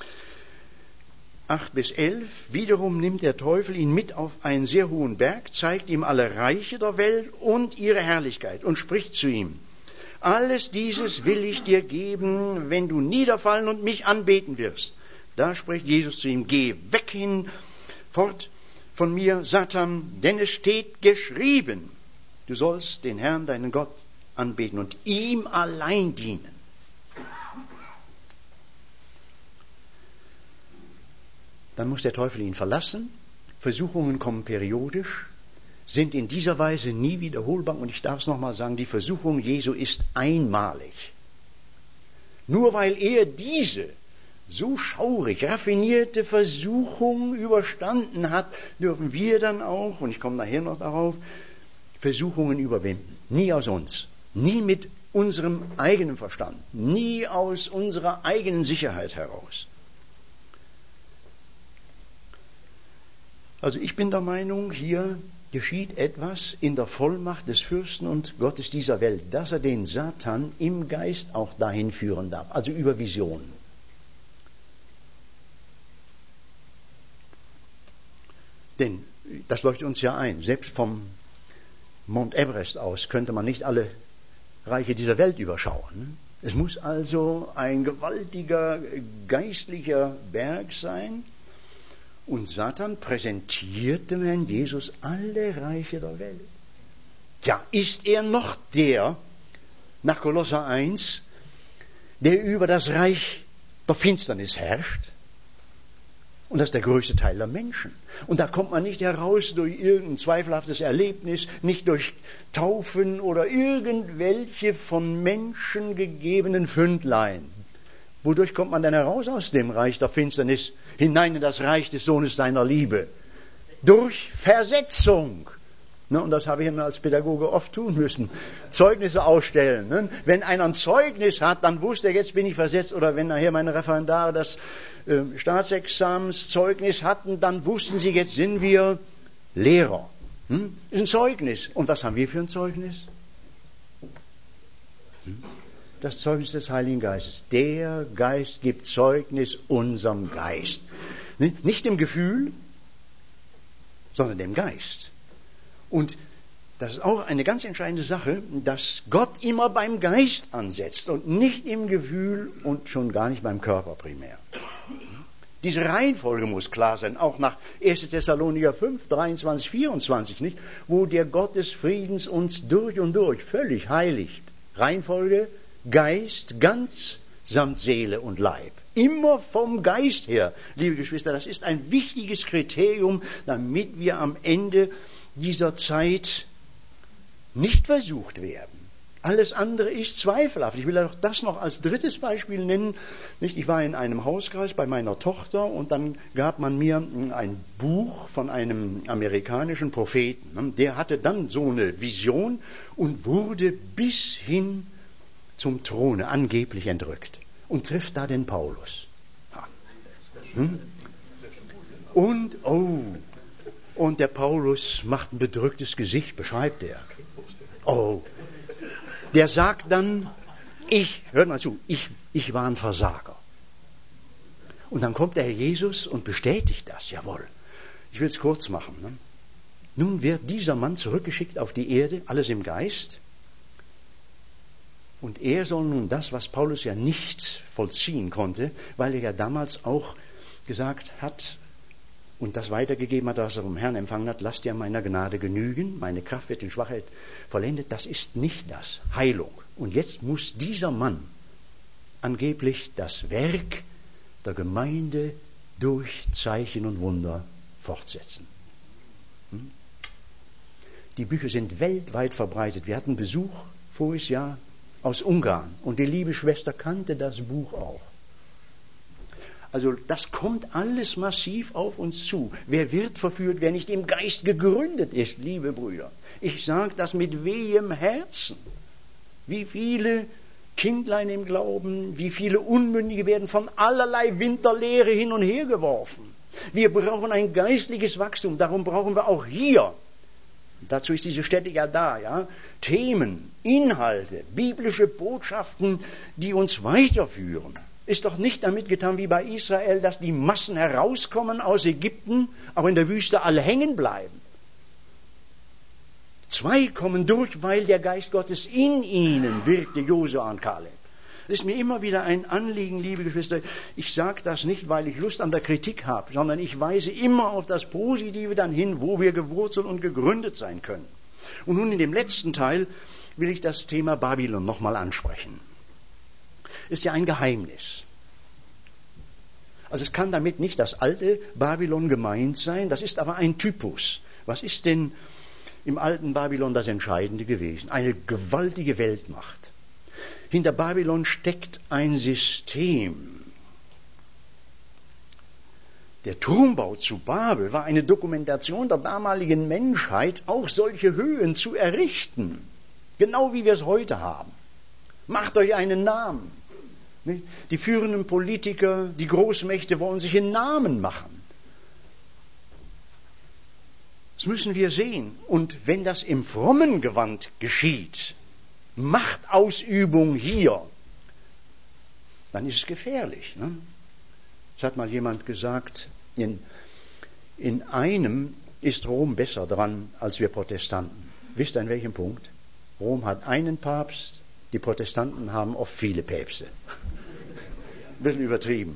8-11. Wiederum nimmt der Teufel ihn mit auf einen sehr hohen Berg, zeigt ihm alle Reiche der Welt und ihre Herrlichkeit und spricht zu ihm: Alles dieses will ich dir geben, wenn du niederfallen und mich anbeten wirst. Da spricht Jesus zu ihm: Geh weg fort von mir, Satan, denn es steht geschrieben, du sollst den Herrn, deinen Gott, anbeten und ihm allein dienen. Dann muss der Teufel ihn verlassen. Versuchungen kommen periodisch, sind in dieser Weise nie wiederholbar. Und ich darf es nochmal sagen, die Versuchung Jesu ist einmalig. Nur weil er diese so schaurig, raffinierte Versuchung überstanden hat, dürfen wir dann auch, und ich komme nachher noch darauf, Versuchungen überwinden. Nie aus uns, nie mit unserem eigenen Verstand, nie aus unserer eigenen Sicherheit heraus. Also ich bin der Meinung, hier geschieht etwas in der Vollmacht des Fürsten und Gottes dieser Welt, dass er den Satan im Geist auch dahin führen darf, also über Visionen. Denn das leuchtet uns ja ein, selbst vom Mount Everest aus könnte man nicht alle Reiche dieser Welt überschauen. Es muss also ein gewaltiger geistlicher Berg sein. Und Satan präsentiert dem Herrn Jesus alle Reiche der Welt. Ja, ist er noch der, nach Kolosser 1, der über das Reich der Finsternis herrscht? Und das ist der größte Teil der Menschen. Und da kommt man nicht heraus durch irgendein zweifelhaftes Erlebnis, nicht durch Taufen oder irgendwelche von Menschen gegebenen Fündlein. Wodurch kommt man denn heraus aus dem Reich der Finsternis hinein in das Reich des Sohnes seiner Liebe? Durch Versetzung. Und das habe ich immer als Pädagoge oft tun müssen. Zeugnisse ausstellen. Wenn einer ein Zeugnis hat, dann wusste er, jetzt bin ich versetzt. Oder wenn nachher meine Referendare das Staatsexamenszeugnis hatten, dann wussten sie, jetzt sind wir Lehrer. Ist ein Zeugnis. Und was haben wir für ein Zeugnis? Das Zeugnis des Heiligen Geistes. Der Geist gibt Zeugnis unserem Geist. Nicht dem Gefühl, sondern dem Geist. Und das ist auch eine ganz entscheidende Sache, dass Gott immer beim Geist ansetzt und nicht im Gefühl und schon gar nicht beim Körper primär. Diese Reihenfolge muss klar sein, auch nach 1. Thessalonicher 5, 23, 24, nicht? Wo der Gott des Friedens uns durch und durch völlig heiligt. Reihenfolge: Geist, ganz samt Seele und Leib. Immer vom Geist her, liebe Geschwister, das ist ein wichtiges Kriterium, damit wir am Ende dieser Zeit nicht versucht werden. Alles andere ist zweifelhaft. Ich will auch das noch als drittes Beispiel nennen. Ich war in einem Hauskreis bei meiner Tochter und dann gab man mir ein Buch von einem amerikanischen Propheten. Der hatte dann so eine Vision und wurde bis hin zum Throne angeblich entrückt und trifft da den Paulus. Und der Paulus macht ein bedrücktes Gesicht, beschreibt er. Der sagt dann, hört mal zu, ich war ein Versager. Und dann kommt der Herr Jesus und bestätigt das, jawohl. Ich will es kurz machen. Ne? Nun wird dieser Mann zurückgeschickt auf die Erde, alles im Geist. Und er soll nun das, was Paulus ja nicht vollziehen konnte, weil er ja damals auch gesagt hat und das weitergegeben hat, was er vom Herrn empfangen hat, lasst dir meiner Gnade genügen, meine Kraft wird in Schwachheit vollendet, das ist nicht das, Heilung. Und jetzt muss dieser Mann angeblich das Werk der Gemeinde durch Zeichen und Wunder fortsetzen. Die Bücher sind weltweit verbreitet. Wir hatten Besuch voriges Jahr aus Ungarn und die liebe Schwester kannte das Buch auch. Also das kommt alles massiv auf uns zu. Wer wird verführt, wer nicht im Geist gegründet ist, liebe Brüder? Ich sage das mit wehem Herzen. Wie viele Kindlein im Glauben, wie viele Unmündige werden von allerlei Winterlehre hin und her geworfen. Wir brauchen ein geistliches Wachstum, darum brauchen wir auch hier, dazu ist diese Stätte ja da, ja, Themen, Inhalte, biblische Botschaften, die uns weiterführen. Ist doch nicht damit getan wie bei Israel, dass die Massen herauskommen aus Ägypten, aber in der Wüste alle hängen bleiben. 2 kommen durch, weil der Geist Gottes in ihnen wirkte, Josua und Kaleb. Das ist mir immer wieder ein Anliegen, liebe Geschwister. Ich sage das nicht, weil ich Lust an der Kritik habe, sondern ich weise immer auf das Positive dann hin, wo wir gewurzelt und gegründet sein können. Und nun in dem letzten Teil will ich das Thema Babylon nochmal ansprechen. Ist ja ein Geheimnis. Also es kann damit nicht das alte Babylon gemeint sein, das ist aber ein Typus. Was ist denn im alten Babylon das Entscheidende gewesen? Eine gewaltige Weltmacht. Hinter Babylon steckt ein System. Der Turmbau zu Babel war eine Dokumentation der damaligen Menschheit, auch solche Höhen zu errichten. Genau wie wir es heute haben. Macht euch einen Namen. Die führenden Politiker, die Großmächte wollen sich einen Namen machen. Das müssen wir sehen. Und wenn das im frommen Gewand geschieht, Machtausübung hier, dann ist es gefährlich. Ne? Es hat mal jemand gesagt, in einem ist Rom besser dran als wir Protestanten. Wisst ihr, an welchem Punkt? Rom hat einen Papst, die Protestanten haben oft viele Päpste. Ein bisschen übertrieben.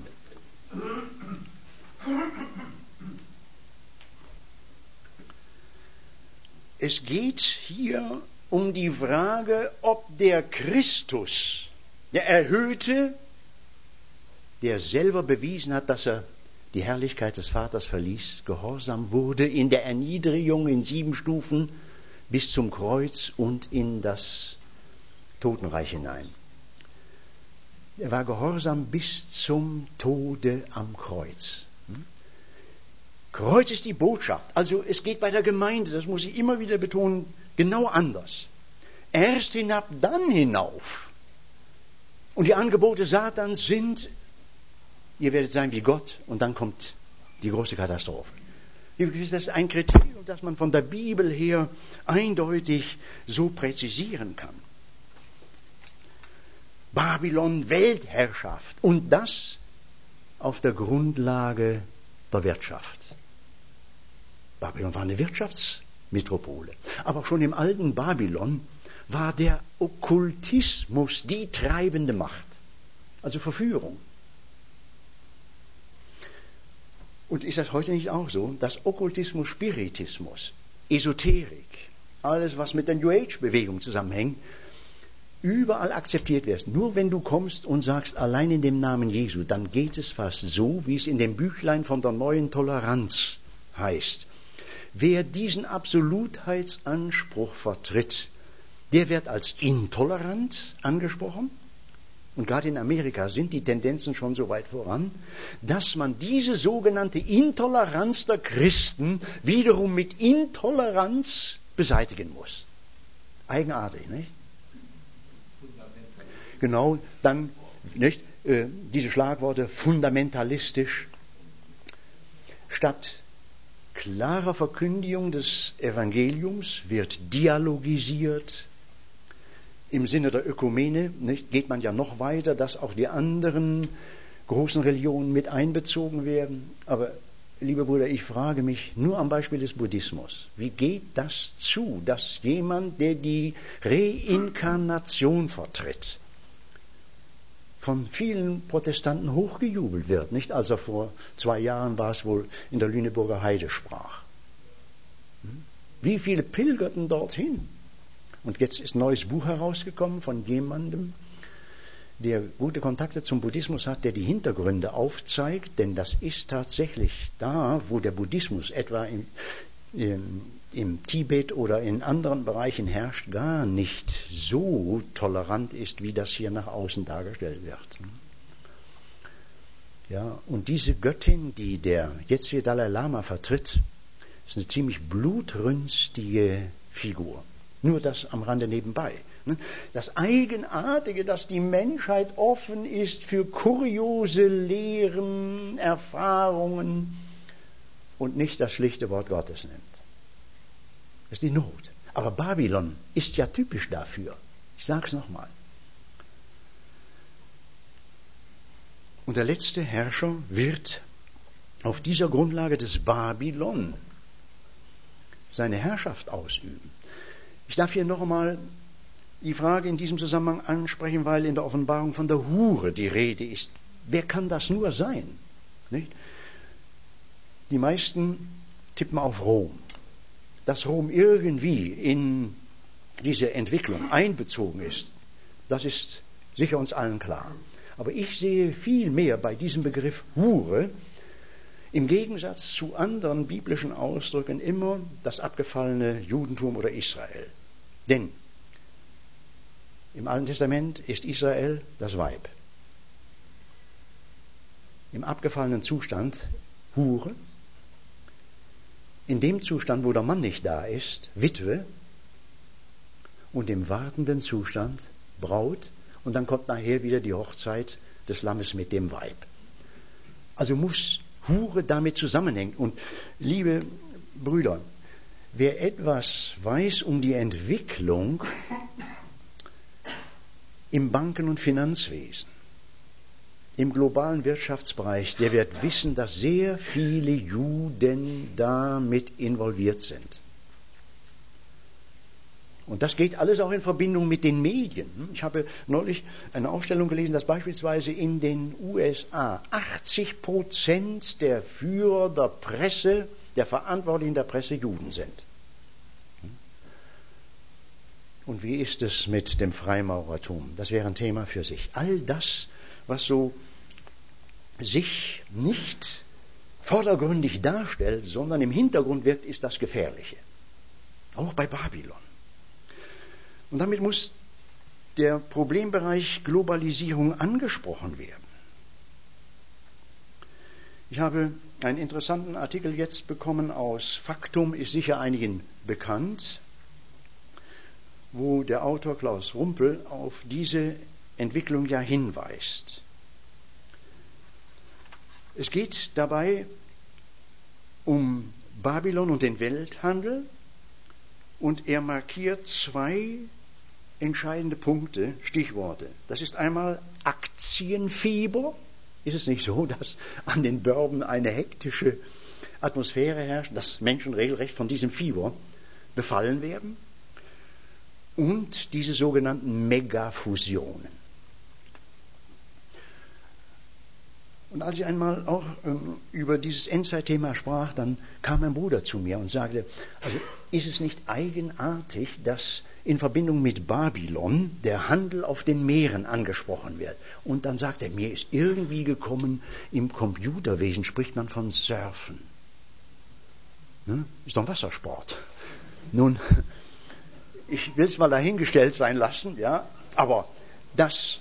Es geht hier um die Frage, ob der Christus, der Erhöhte, der selber bewiesen hat, dass er die Herrlichkeit des Vaters verließ, gehorsam wurde in der Erniedrigung in 7 Stufen bis zum Kreuz und in das Totenreich hinein. Er war gehorsam bis zum Tode am Kreuz. Kreuz ist die Botschaft. Also es geht bei der Gemeinde, das muss ich immer wieder betonen, genau anders. Erst hinab, dann hinauf. Und die Angebote Satans sind, ihr werdet sein wie Gott, und dann kommt die große Katastrophe. Das ist ein Kriterium, das man von der Bibel her eindeutig so präzisieren kann. Babylon, Weltherrschaft, und das auf der Grundlage der Wirtschaft. Babylon war eine Wirtschaftsmetropole. Aber schon im alten Babylon war der Okkultismus die treibende Macht. Also Verführung. Und ist das heute nicht auch so, dass Okkultismus, Spiritismus, Esoterik, alles was mit der New Age Bewegung zusammenhängt, überall akzeptiert wirst. Nur wenn du kommst und sagst, allein in dem Namen Jesu, dann geht es fast so, wie es in dem Büchlein von der neuen Toleranz heißt. Wer diesen Absolutheitsanspruch vertritt, der wird als intolerant angesprochen. Und gerade in Amerika sind die Tendenzen schon so weit voran, dass man diese sogenannte Intoleranz der Christen wiederum mit Intoleranz beseitigen muss. Eigenartig, nicht? Genau, dann nicht, diese Schlagworte fundamentalistisch. Statt klarer Verkündigung des Evangeliums wird dialogisiert. Im Sinne der Ökumene nicht, geht man ja noch weiter, dass auch die anderen großen Religionen mit einbezogen werden. Aber, lieber Bruder, ich frage mich nur am Beispiel des Buddhismus, wie geht das zu, dass jemand, der die Reinkarnation vertritt, von vielen Protestanten hochgejubelt wird, nicht? Als er vor 2 Jahren war es wohl in der Lüneburger Heide sprach. Wie viele pilgerten dorthin? Und jetzt ist ein neues Buch herausgekommen von jemandem, der gute Kontakte zum Buddhismus hat, der die Hintergründe aufzeigt, denn das ist tatsächlich da, wo der Buddhismus etwa im Tibet oder in anderen Bereichen herrscht, gar nicht so tolerant ist, wie das hier nach außen dargestellt wird. Ja, und diese Göttin, die der jetzige Dalai Lama vertritt, ist eine ziemlich blutrünstige Figur. Nur das am Rande nebenbei. Das Eigenartige, dass die Menschheit offen ist für kuriose Lehren, Erfahrungen und nicht das schlichte Wort Gottes nimmt. Das ist die Not. Aber Babylon ist ja typisch dafür. Ich sage es nochmal. Und der letzte Herrscher wird auf dieser Grundlage des Babylon seine Herrschaft ausüben. Ich darf hier noch einmal die Frage in diesem Zusammenhang ansprechen, weil in der Offenbarung von der Hure die Rede ist. Wer kann das nur sein? Nicht? Die meisten tippen auf Rom. Dass Rom irgendwie in diese Entwicklung einbezogen ist, das ist sicher uns allen klar. Aber ich sehe viel mehr bei diesem Begriff Hure im Gegensatz zu anderen biblischen Ausdrücken immer das abgefallene Judentum oder Israel. Denn im Alten Testament ist Israel das Weib. Im abgefallenen Zustand Hure. In dem Zustand, wo der Mann nicht da ist, Witwe. Und im wartenden Zustand Braut. Und dann kommt nachher wieder die Hochzeit des Lammes mit dem Weib. Also muss Hure damit zusammenhängen. Und liebe Brüder, wer etwas weiß um die Entwicklung im Banken- und Finanzwesen, im globalen Wirtschaftsbereich, der wird wissen, dass sehr viele Juden damit involviert sind. Und das geht alles auch in Verbindung mit den Medien. Ich habe neulich eine Aufstellung gelesen, dass beispielsweise in den USA 80% der Führer der Presse, der Verantwortlichen der Presse Juden sind. Und wie ist es mit dem Freimaurertum? Das wäre ein Thema für sich. All das, was so sich nicht vordergründig darstellt, sondern im Hintergrund wirkt, ist das Gefährliche. Auch bei Babylon. Und damit muss der Problembereich Globalisierung angesprochen werden. Ich habe einen interessanten Artikel jetzt bekommen aus Faktum, ist sicher einigen bekannt, wo der Autor Klaus Rumpel auf diese Entwicklung ja hinweist. Es geht dabei um Babylon und den Welthandel und er markiert 2 entscheidende Punkte, Stichworte. Das ist einmal Aktienfieber. Ist es nicht so, dass an den Börsen eine hektische Atmosphäre herrscht, dass Menschen regelrecht von diesem Fieber befallen werden? Und diese sogenannten Megafusionen. Und als ich einmal auch über dieses Endzeitthema sprach, dann kam ein Bruder zu mir und sagte, also ist es nicht eigenartig, dass in Verbindung mit Babylon der Handel auf den Meeren angesprochen wird? Und dann sagte er, mir ist irgendwie gekommen, im Computerwesen spricht man von Surfen. Ne? Ist doch ein Wassersport. Nun, ich will es mal dahingestellt sein lassen, ja, aber dass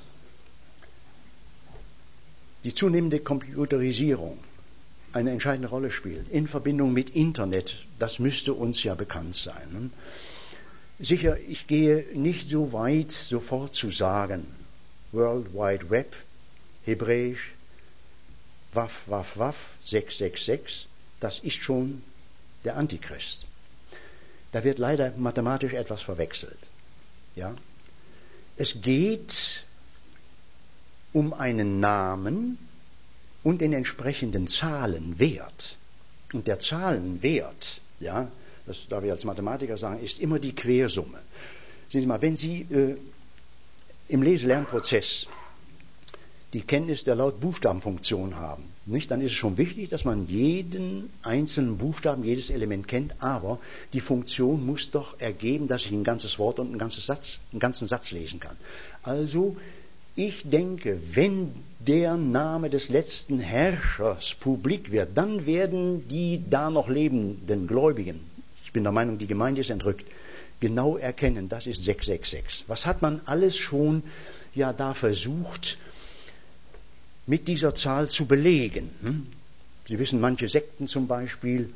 die zunehmende Computerisierung eine entscheidende Rolle spielt, in Verbindung mit Internet, das müsste uns ja bekannt sein. Ne? Sicher, ich gehe nicht so weit, sofort zu sagen, World Wide Web, Hebräisch, Waf, Waf, Waf, 666, das ist schon der Antichrist. Da wird leider mathematisch etwas verwechselt. Ja? Es geht um einen Namen und den entsprechenden Zahlenwert. Und der Zahlenwert, ja, das darf ich als Mathematiker sagen, ist immer die Quersumme. Sehen Sie mal, wenn Sie im Leselernprozess die Kenntnis der Laut-Buchstaben-Funktion haben, nicht, dann ist es schon wichtig, dass man jeden einzelnen Buchstaben, jedes Element kennt, aber die Funktion muss doch ergeben, dass ich ein ganzes Wort und einen ganzen Satz lesen kann. Also, ich denke, wenn der Name des letzten Herrschers publik wird, dann werden die da noch lebenden Gläubigen, ich bin der Meinung, die Gemeinde ist entrückt, genau erkennen, das ist 666. Was hat man alles schon ja da versucht, mit dieser Zahl zu belegen? Sie wissen, manche Sekten zum Beispiel,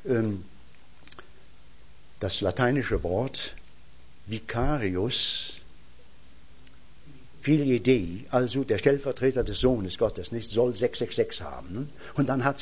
das lateinische Wort Vicarius Filii Dei, also der Stellvertreter des Sohnes Gottes, nicht, soll 666 haben. Und dann hat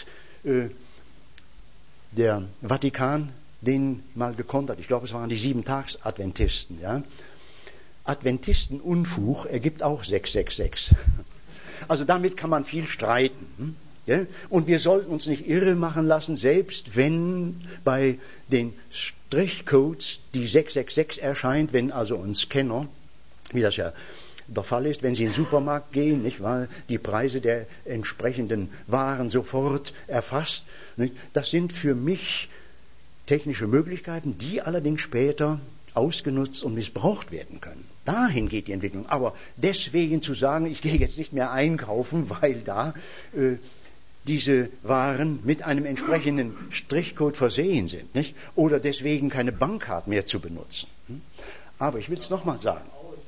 der Vatikan den mal gekontert. Ich glaube, es waren die 7-Tags-Adventisten. Ja? Adventistenunfug ergibt auch 666. Also damit kann man viel streiten. Ja? Und wir sollten uns nicht irre machen lassen, selbst wenn bei den Strichcodes die 666 erscheint, wenn also ein Scanner, wie das ja der Fall ist, wenn Sie in den Supermarkt gehen, nicht wahr, die Preise der entsprechenden Waren sofort erfasst. Nicht? Das sind für mich technische Möglichkeiten, die allerdings später ausgenutzt und missbraucht werden können. Dahin geht die Entwicklung. Aber deswegen zu sagen, ich gehe jetzt nicht mehr einkaufen, weil da diese Waren mit einem entsprechenden Strichcode versehen sind, nicht? Oder deswegen keine Bankkarte mehr zu benutzen. Aber ich will es nochmal sagen.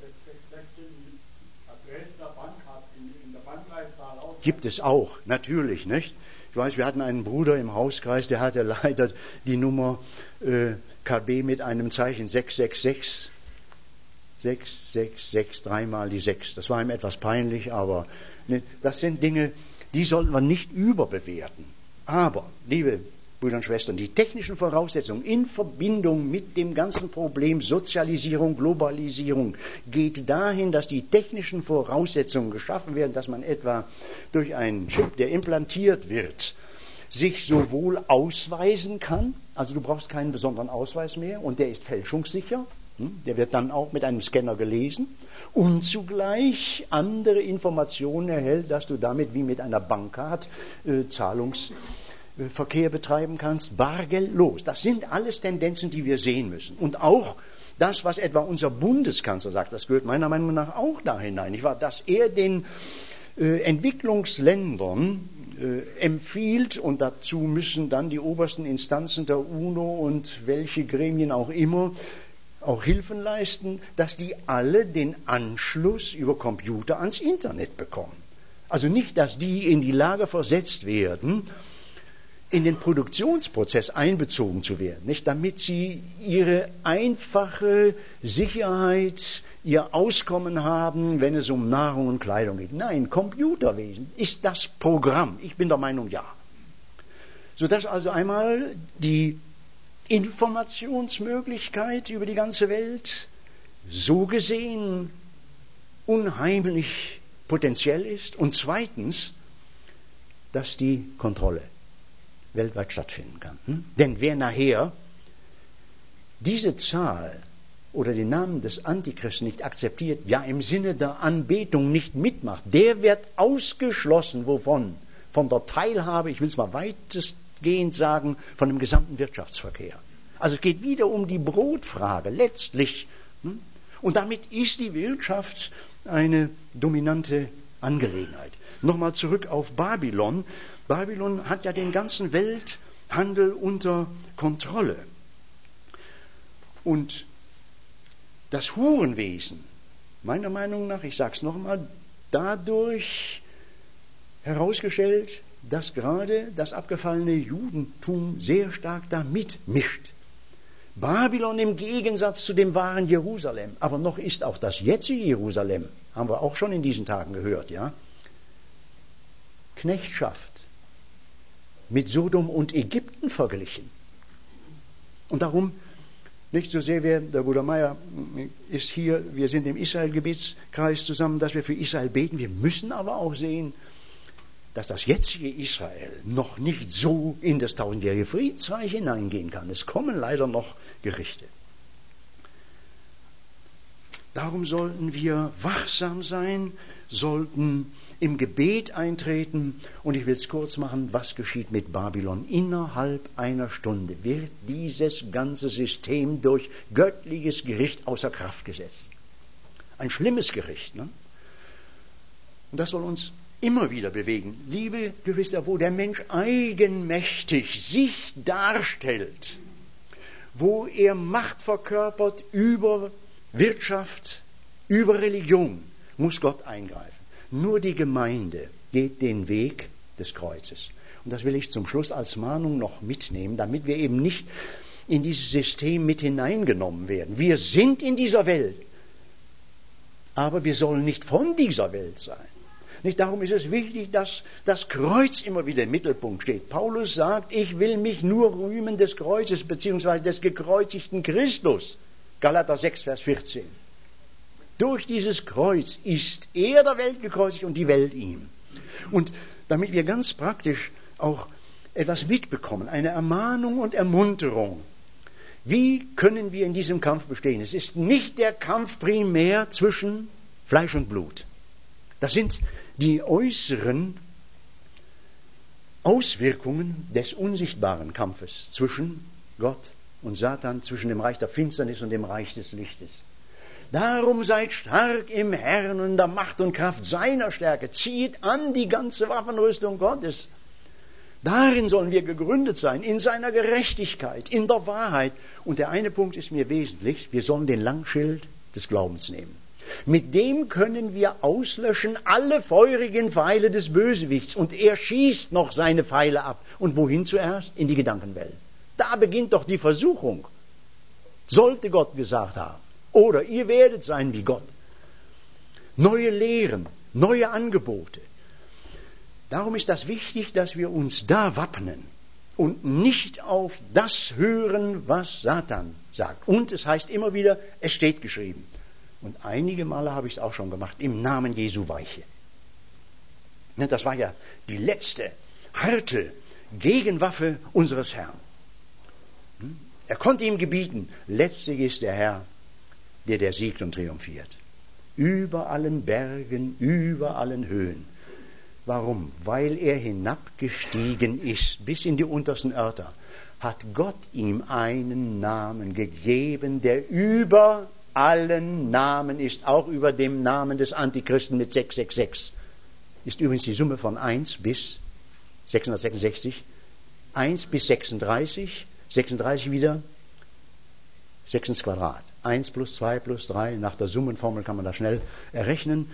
Gibt es auch, natürlich, nicht? Ich weiß, wir hatten einen Bruder im Hauskreis, der hatte leider die Nummer KB mit einem Zeichen 666. 666, dreimal die 6. Das war ihm etwas peinlich, aber ne, das sind Dinge, die sollten wir nicht überbewerten. Aber, liebe Brüder und Schwestern, die technischen Voraussetzungen in Verbindung mit dem ganzen Problem Sozialisierung, Globalisierung geht dahin, dass die technischen Voraussetzungen geschaffen werden, dass man etwa durch einen Chip, der implantiert wird, sich sowohl ausweisen kann, also du brauchst keinen besonderen Ausweis mehr und der ist fälschungssicher, der wird dann auch mit einem Scanner gelesen und zugleich andere Informationen erhält, dass du damit wie mit einer Bankkarte Zahlungsverkehr betreiben kannst, bargeldlos. Das sind alles Tendenzen, die wir sehen müssen. Und auch das, was etwa unser Bundeskanzler sagt, das gehört meiner Meinung nach auch da hinein, nicht wahr? Dass er den Entwicklungsländern empfiehlt, und dazu müssen dann die obersten Instanzen der UNO und welche Gremien auch immer auch Hilfen leisten, dass die alle den Anschluss über Computer ans Internet bekommen. Also nicht, dass die in die Lage versetzt werden, in den Produktionsprozess einbezogen zu werden, nicht, damit sie ihre einfache Sicherheit, ihr Auskommen haben, wenn es um Nahrung und Kleidung geht. Nein, Computerwesen ist das Programm. Ich bin der Meinung, ja. Sodass also einmal die Informationsmöglichkeit über die ganze Welt so gesehen unheimlich potenziell ist und zweitens, dass die Kontrolle weltweit stattfinden kann. Denn wer nachher diese Zahl oder den Namen des Antichristen nicht akzeptiert, ja im Sinne der Anbetung nicht mitmacht, der wird ausgeschlossen, wovon? von der Teilhabe, ich will es mal weitestgehend sagen, von dem gesamten Wirtschaftsverkehr. Also es geht wieder um die Brotfrage, letztlich. Und damit ist die Wirtschaft eine dominante Angelegenheit. Nochmal zurück auf Babylon. Babylon hat ja den ganzen Welthandel unter Kontrolle. Und das Hurenwesen, meiner Meinung nach, ich sage es nochmal, dadurch herausgestellt, dass gerade das abgefallene Judentum sehr stark da mitmischt. Babylon im Gegensatz zu dem wahren Jerusalem, aber noch ist auch das jetzige Jerusalem, haben wir auch schon in diesen Tagen gehört, ja, Knechtschaft, mit Sodom und Ägypten verglichen. Und darum, nicht so sehr, der Bruder Meier ist hier, wir sind im Israel-Gebetskreis zusammen, dass wir für Israel beten. Wir müssen aber auch sehen, dass das jetzige Israel noch nicht so in das tausendjährige Friedensreich hineingehen kann. Es kommen leider noch Gerichte. Darum sollten wir wachsam sein, sollten im Gebet eintreten. Und ich will es kurz machen, was geschieht mit Babylon? Innerhalb einer Stunde wird dieses ganze System durch göttliches Gericht außer Kraft gesetzt. Ein schlimmes Gericht. Ne? Und das soll uns immer wieder bewegen. Liebe Geschwister, wo der Mensch eigenmächtig sich darstellt, wo er Macht verkörpert über Wirtschaft, über Religion, muss Gott eingreifen. Nur die Gemeinde geht den Weg des Kreuzes. Und das will ich zum Schluss als Mahnung noch mitnehmen, damit wir eben nicht in dieses System mit hineingenommen werden. Wir sind in dieser Welt, aber wir sollen nicht von dieser Welt sein. Nicht darum ist es wichtig, dass das Kreuz immer wieder im Mittelpunkt steht. Paulus sagt, ich will mich nur rühmen des Kreuzes, beziehungsweise des gekreuzigten Christus. Galater 6, Vers 14. Durch dieses Kreuz ist er der Welt gekreuzigt und die Welt ihm. Und damit wir ganz praktisch auch etwas mitbekommen, eine Ermahnung und Ermunterung. Wie können wir in diesem Kampf bestehen? Es ist nicht der Kampf primär zwischen Fleisch und Blut. Das sind die äußeren Auswirkungen des unsichtbaren Kampfes zwischen Gott und Satan, zwischen dem Reich der Finsternis und dem Reich des Lichtes. Darum seid stark im Herrn und in der Macht und Kraft seiner Stärke. Zieht an die ganze Waffenrüstung Gottes. Darin sollen wir gegründet sein, in seiner Gerechtigkeit, in der Wahrheit. Und der eine Punkt ist mir wesentlich, wir sollen den Langschild des Glaubens nehmen. Mit dem können wir auslöschen alle feurigen Pfeile des Bösewichts. Und er schießt noch seine Pfeile ab. Und wohin zuerst? In die Gedankenwelt. Da beginnt doch die Versuchung. Sollte Gott gesagt haben. Oder ihr werdet sein wie Gott. Neue Lehren, neue Angebote. Darum ist das wichtig, dass wir uns da wappnen und nicht auf das hören, was Satan sagt. Und es heißt immer wieder, es steht geschrieben. Und einige Male habe ich es auch schon gemacht, im Namen Jesu weiche. Das war ja die letzte harte Gegenwaffe unseres Herrn. Er konnte ihm gebieten, letztlich ist der Herr, der siegt und triumphiert. Über allen Bergen, über allen Höhen. Warum? Weil er hinabgestiegen ist bis in die untersten Örter. Hat Gott ihm einen Namen gegeben, der über allen Namen ist, auch über dem Namen des Antichristen mit 666. Ist übrigens die Summe von 1 bis 666, 1 bis 36, 36 wieder, 6 ins Quadrat. 1 plus 2 plus 3, nach der Summenformel kann man das schnell errechnen.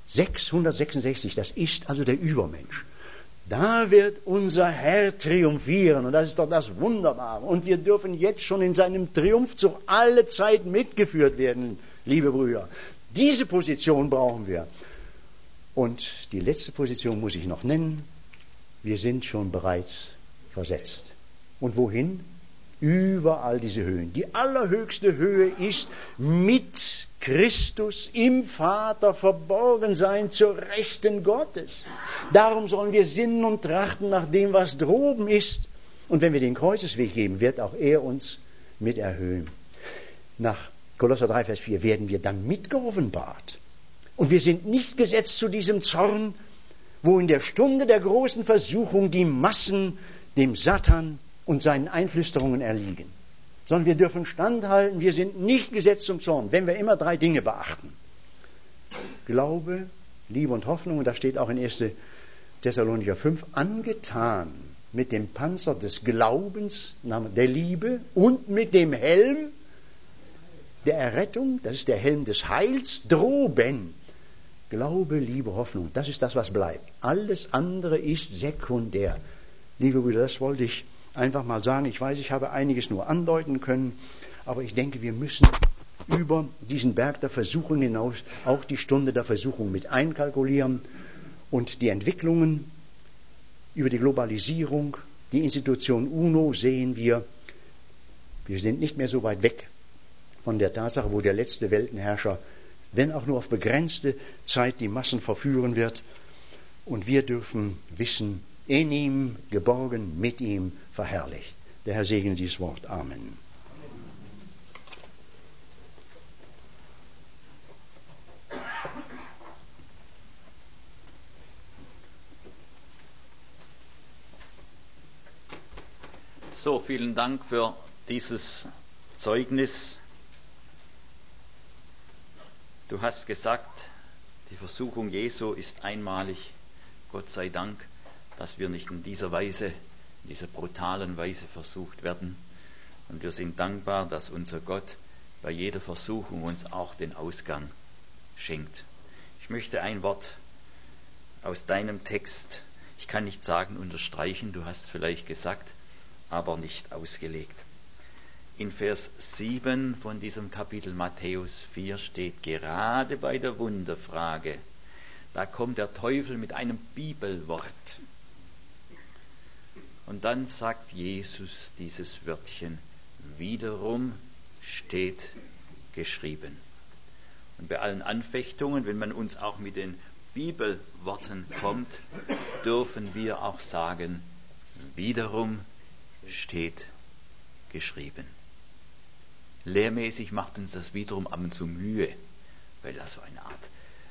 666, das ist also der Übermensch. Da wird unser Herr triumphieren und das ist doch das Wunderbare. Und wir dürfen jetzt schon in seinem Triumphzug alle Zeit mitgeführt werden, liebe Brüder. Diese Position brauchen wir. Und die letzte Position muss ich noch nennen. Wir sind schon bereits versetzt. Und wohin? Überall diese Höhen. Die allerhöchste Höhe ist mit Christus im Vater verborgen sein zur Rechten Gottes. Darum sollen wir sinnen und trachten nach dem, was droben ist. Und wenn wir den Kreuzesweg geben, wird auch er uns mit erhöhen. Nach Kolosser 3, Vers 4 werden wir dann mitgeoffenbart. Und wir sind nicht gesetzt zu diesem Zorn, wo in der Stunde der großen Versuchung die Massen dem Satan und seinen Einflüsterungen erliegen. Sondern wir dürfen standhalten, wir sind nicht gesetzt zum Zorn, wenn wir immer 3 Dinge beachten. Glaube, Liebe und Hoffnung, und das steht auch in 1. Thessalonicher 5, angetan mit dem Panzer des Glaubens, der Liebe und mit dem Helm der Errettung, das ist der Helm des Heils, droben. Glaube, Liebe, Hoffnung, das ist das, was bleibt. Alles andere ist sekundär. Liebe Brüder, das wollte ich einfach mal sagen. Ich weiß, ich habe einiges nur andeuten können, aber ich denke, wir müssen über diesen Berg der Versuchung hinaus auch die Stunde der Versuchung mit einkalkulieren und die Entwicklungen über die Globalisierung, die Institution UNO sehen wir sind nicht mehr so weit weg von der Tatsache, wo der letzte Weltenherrscher, wenn auch nur auf begrenzte Zeit, die Massen verführen wird. Und wir dürfen wissen, in ihm geborgen, mit ihm verherrlicht. Der Herr segne dieses Wort. Amen. So, vielen Dank für dieses Zeugnis. Du hast gesagt, die Versuchung Jesu ist einmalig. Gott sei Dank, dass wir nicht in dieser Weise, in dieser brutalen Weise versucht werden. Und wir sind dankbar, dass unser Gott bei jeder Versuchung uns auch den Ausgang schenkt. Ich möchte ein Wort aus deinem Text, ich kann nicht sagen unterstreichen, du hast vielleicht gesagt, aber nicht ausgelegt. In Vers 7 von diesem Kapitel Matthäus 4 steht, gerade bei der Wunderfrage, da kommt der Teufel mit einem Bibelwort. Und dann sagt Jesus dieses Wörtchen, wiederum steht geschrieben. Und bei allen Anfechtungen, wenn man uns auch mit den Bibelworten kommt, dürfen wir auch sagen, wiederum steht geschrieben. Lehrmäßig macht uns das wiederum ab und zu Mühe, weil das so eine Art,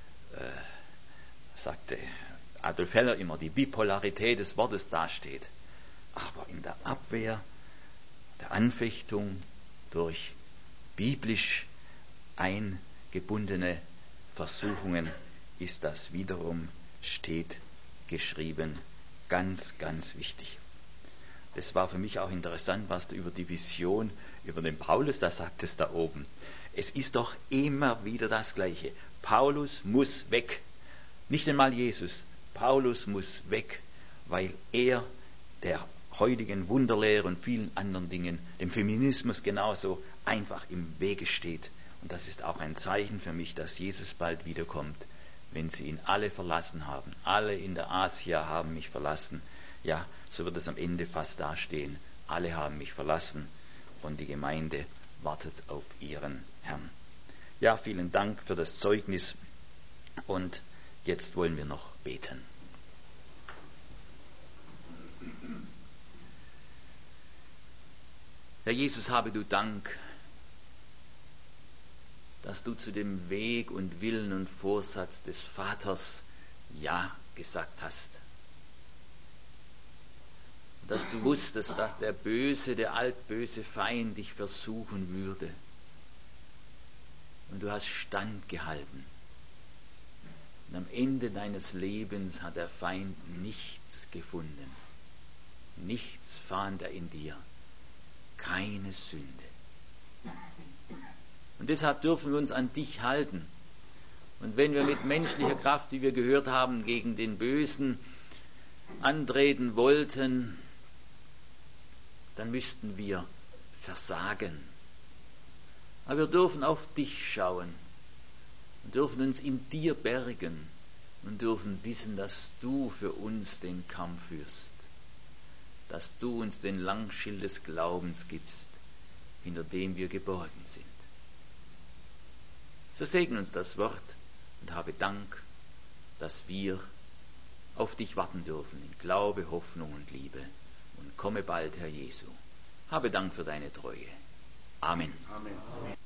sagte Adolf Heller immer, die Bipolarität des Wortes dasteht. Aber in der Abwehr der Anfechtung durch biblisch eingebundene Versuchungen ist das wiederum steht geschrieben ganz, ganz wichtig. Das war für mich auch interessant, was du über die Vision, über den Paulus da sagtest da oben. Es ist doch immer wieder das Gleiche. Paulus muss weg. Nicht einmal Jesus. Paulus muss weg, weil er der heutigen Wunderlehre und vielen anderen Dingen, dem Feminismus genauso einfach im Wege steht. Und das ist auch ein Zeichen für mich, dass Jesus bald wiederkommt, wenn sie ihn alle verlassen haben. Alle in der Asia haben mich verlassen. Ja, so wird es am Ende fast dastehen. Alle haben mich verlassen und die Gemeinde wartet auf ihren Herrn. Ja, vielen Dank für das Zeugnis und jetzt wollen wir noch beten. Herr Jesus, habe du Dank, dass du zu dem Weg und Willen und Vorsatz des Vaters Ja gesagt hast. Dass du wusstest, dass der böse, der altböse Feind dich versuchen würde. Und du hast standgehalten. Und am Ende deines Lebens hat der Feind nichts gefunden. Nichts fand er in dir. Keine Sünde. Und deshalb dürfen wir uns an dich halten. Und wenn wir mit menschlicher Kraft, wie wir gehört haben, gegen den Bösen antreten wollten, dann müssten wir versagen. Aber wir dürfen auf dich schauen und dürfen uns in dir bergen und dürfen wissen, dass du für uns den Kampf führst, dass du uns den Langschild des Glaubens gibst, hinter dem wir geborgen sind. So segne uns das Wort und habe Dank, dass wir auf dich warten dürfen in Glaube, Hoffnung und Liebe. Und komme bald, Herr Jesu. Habe Dank für deine Treue. Amen. Amen.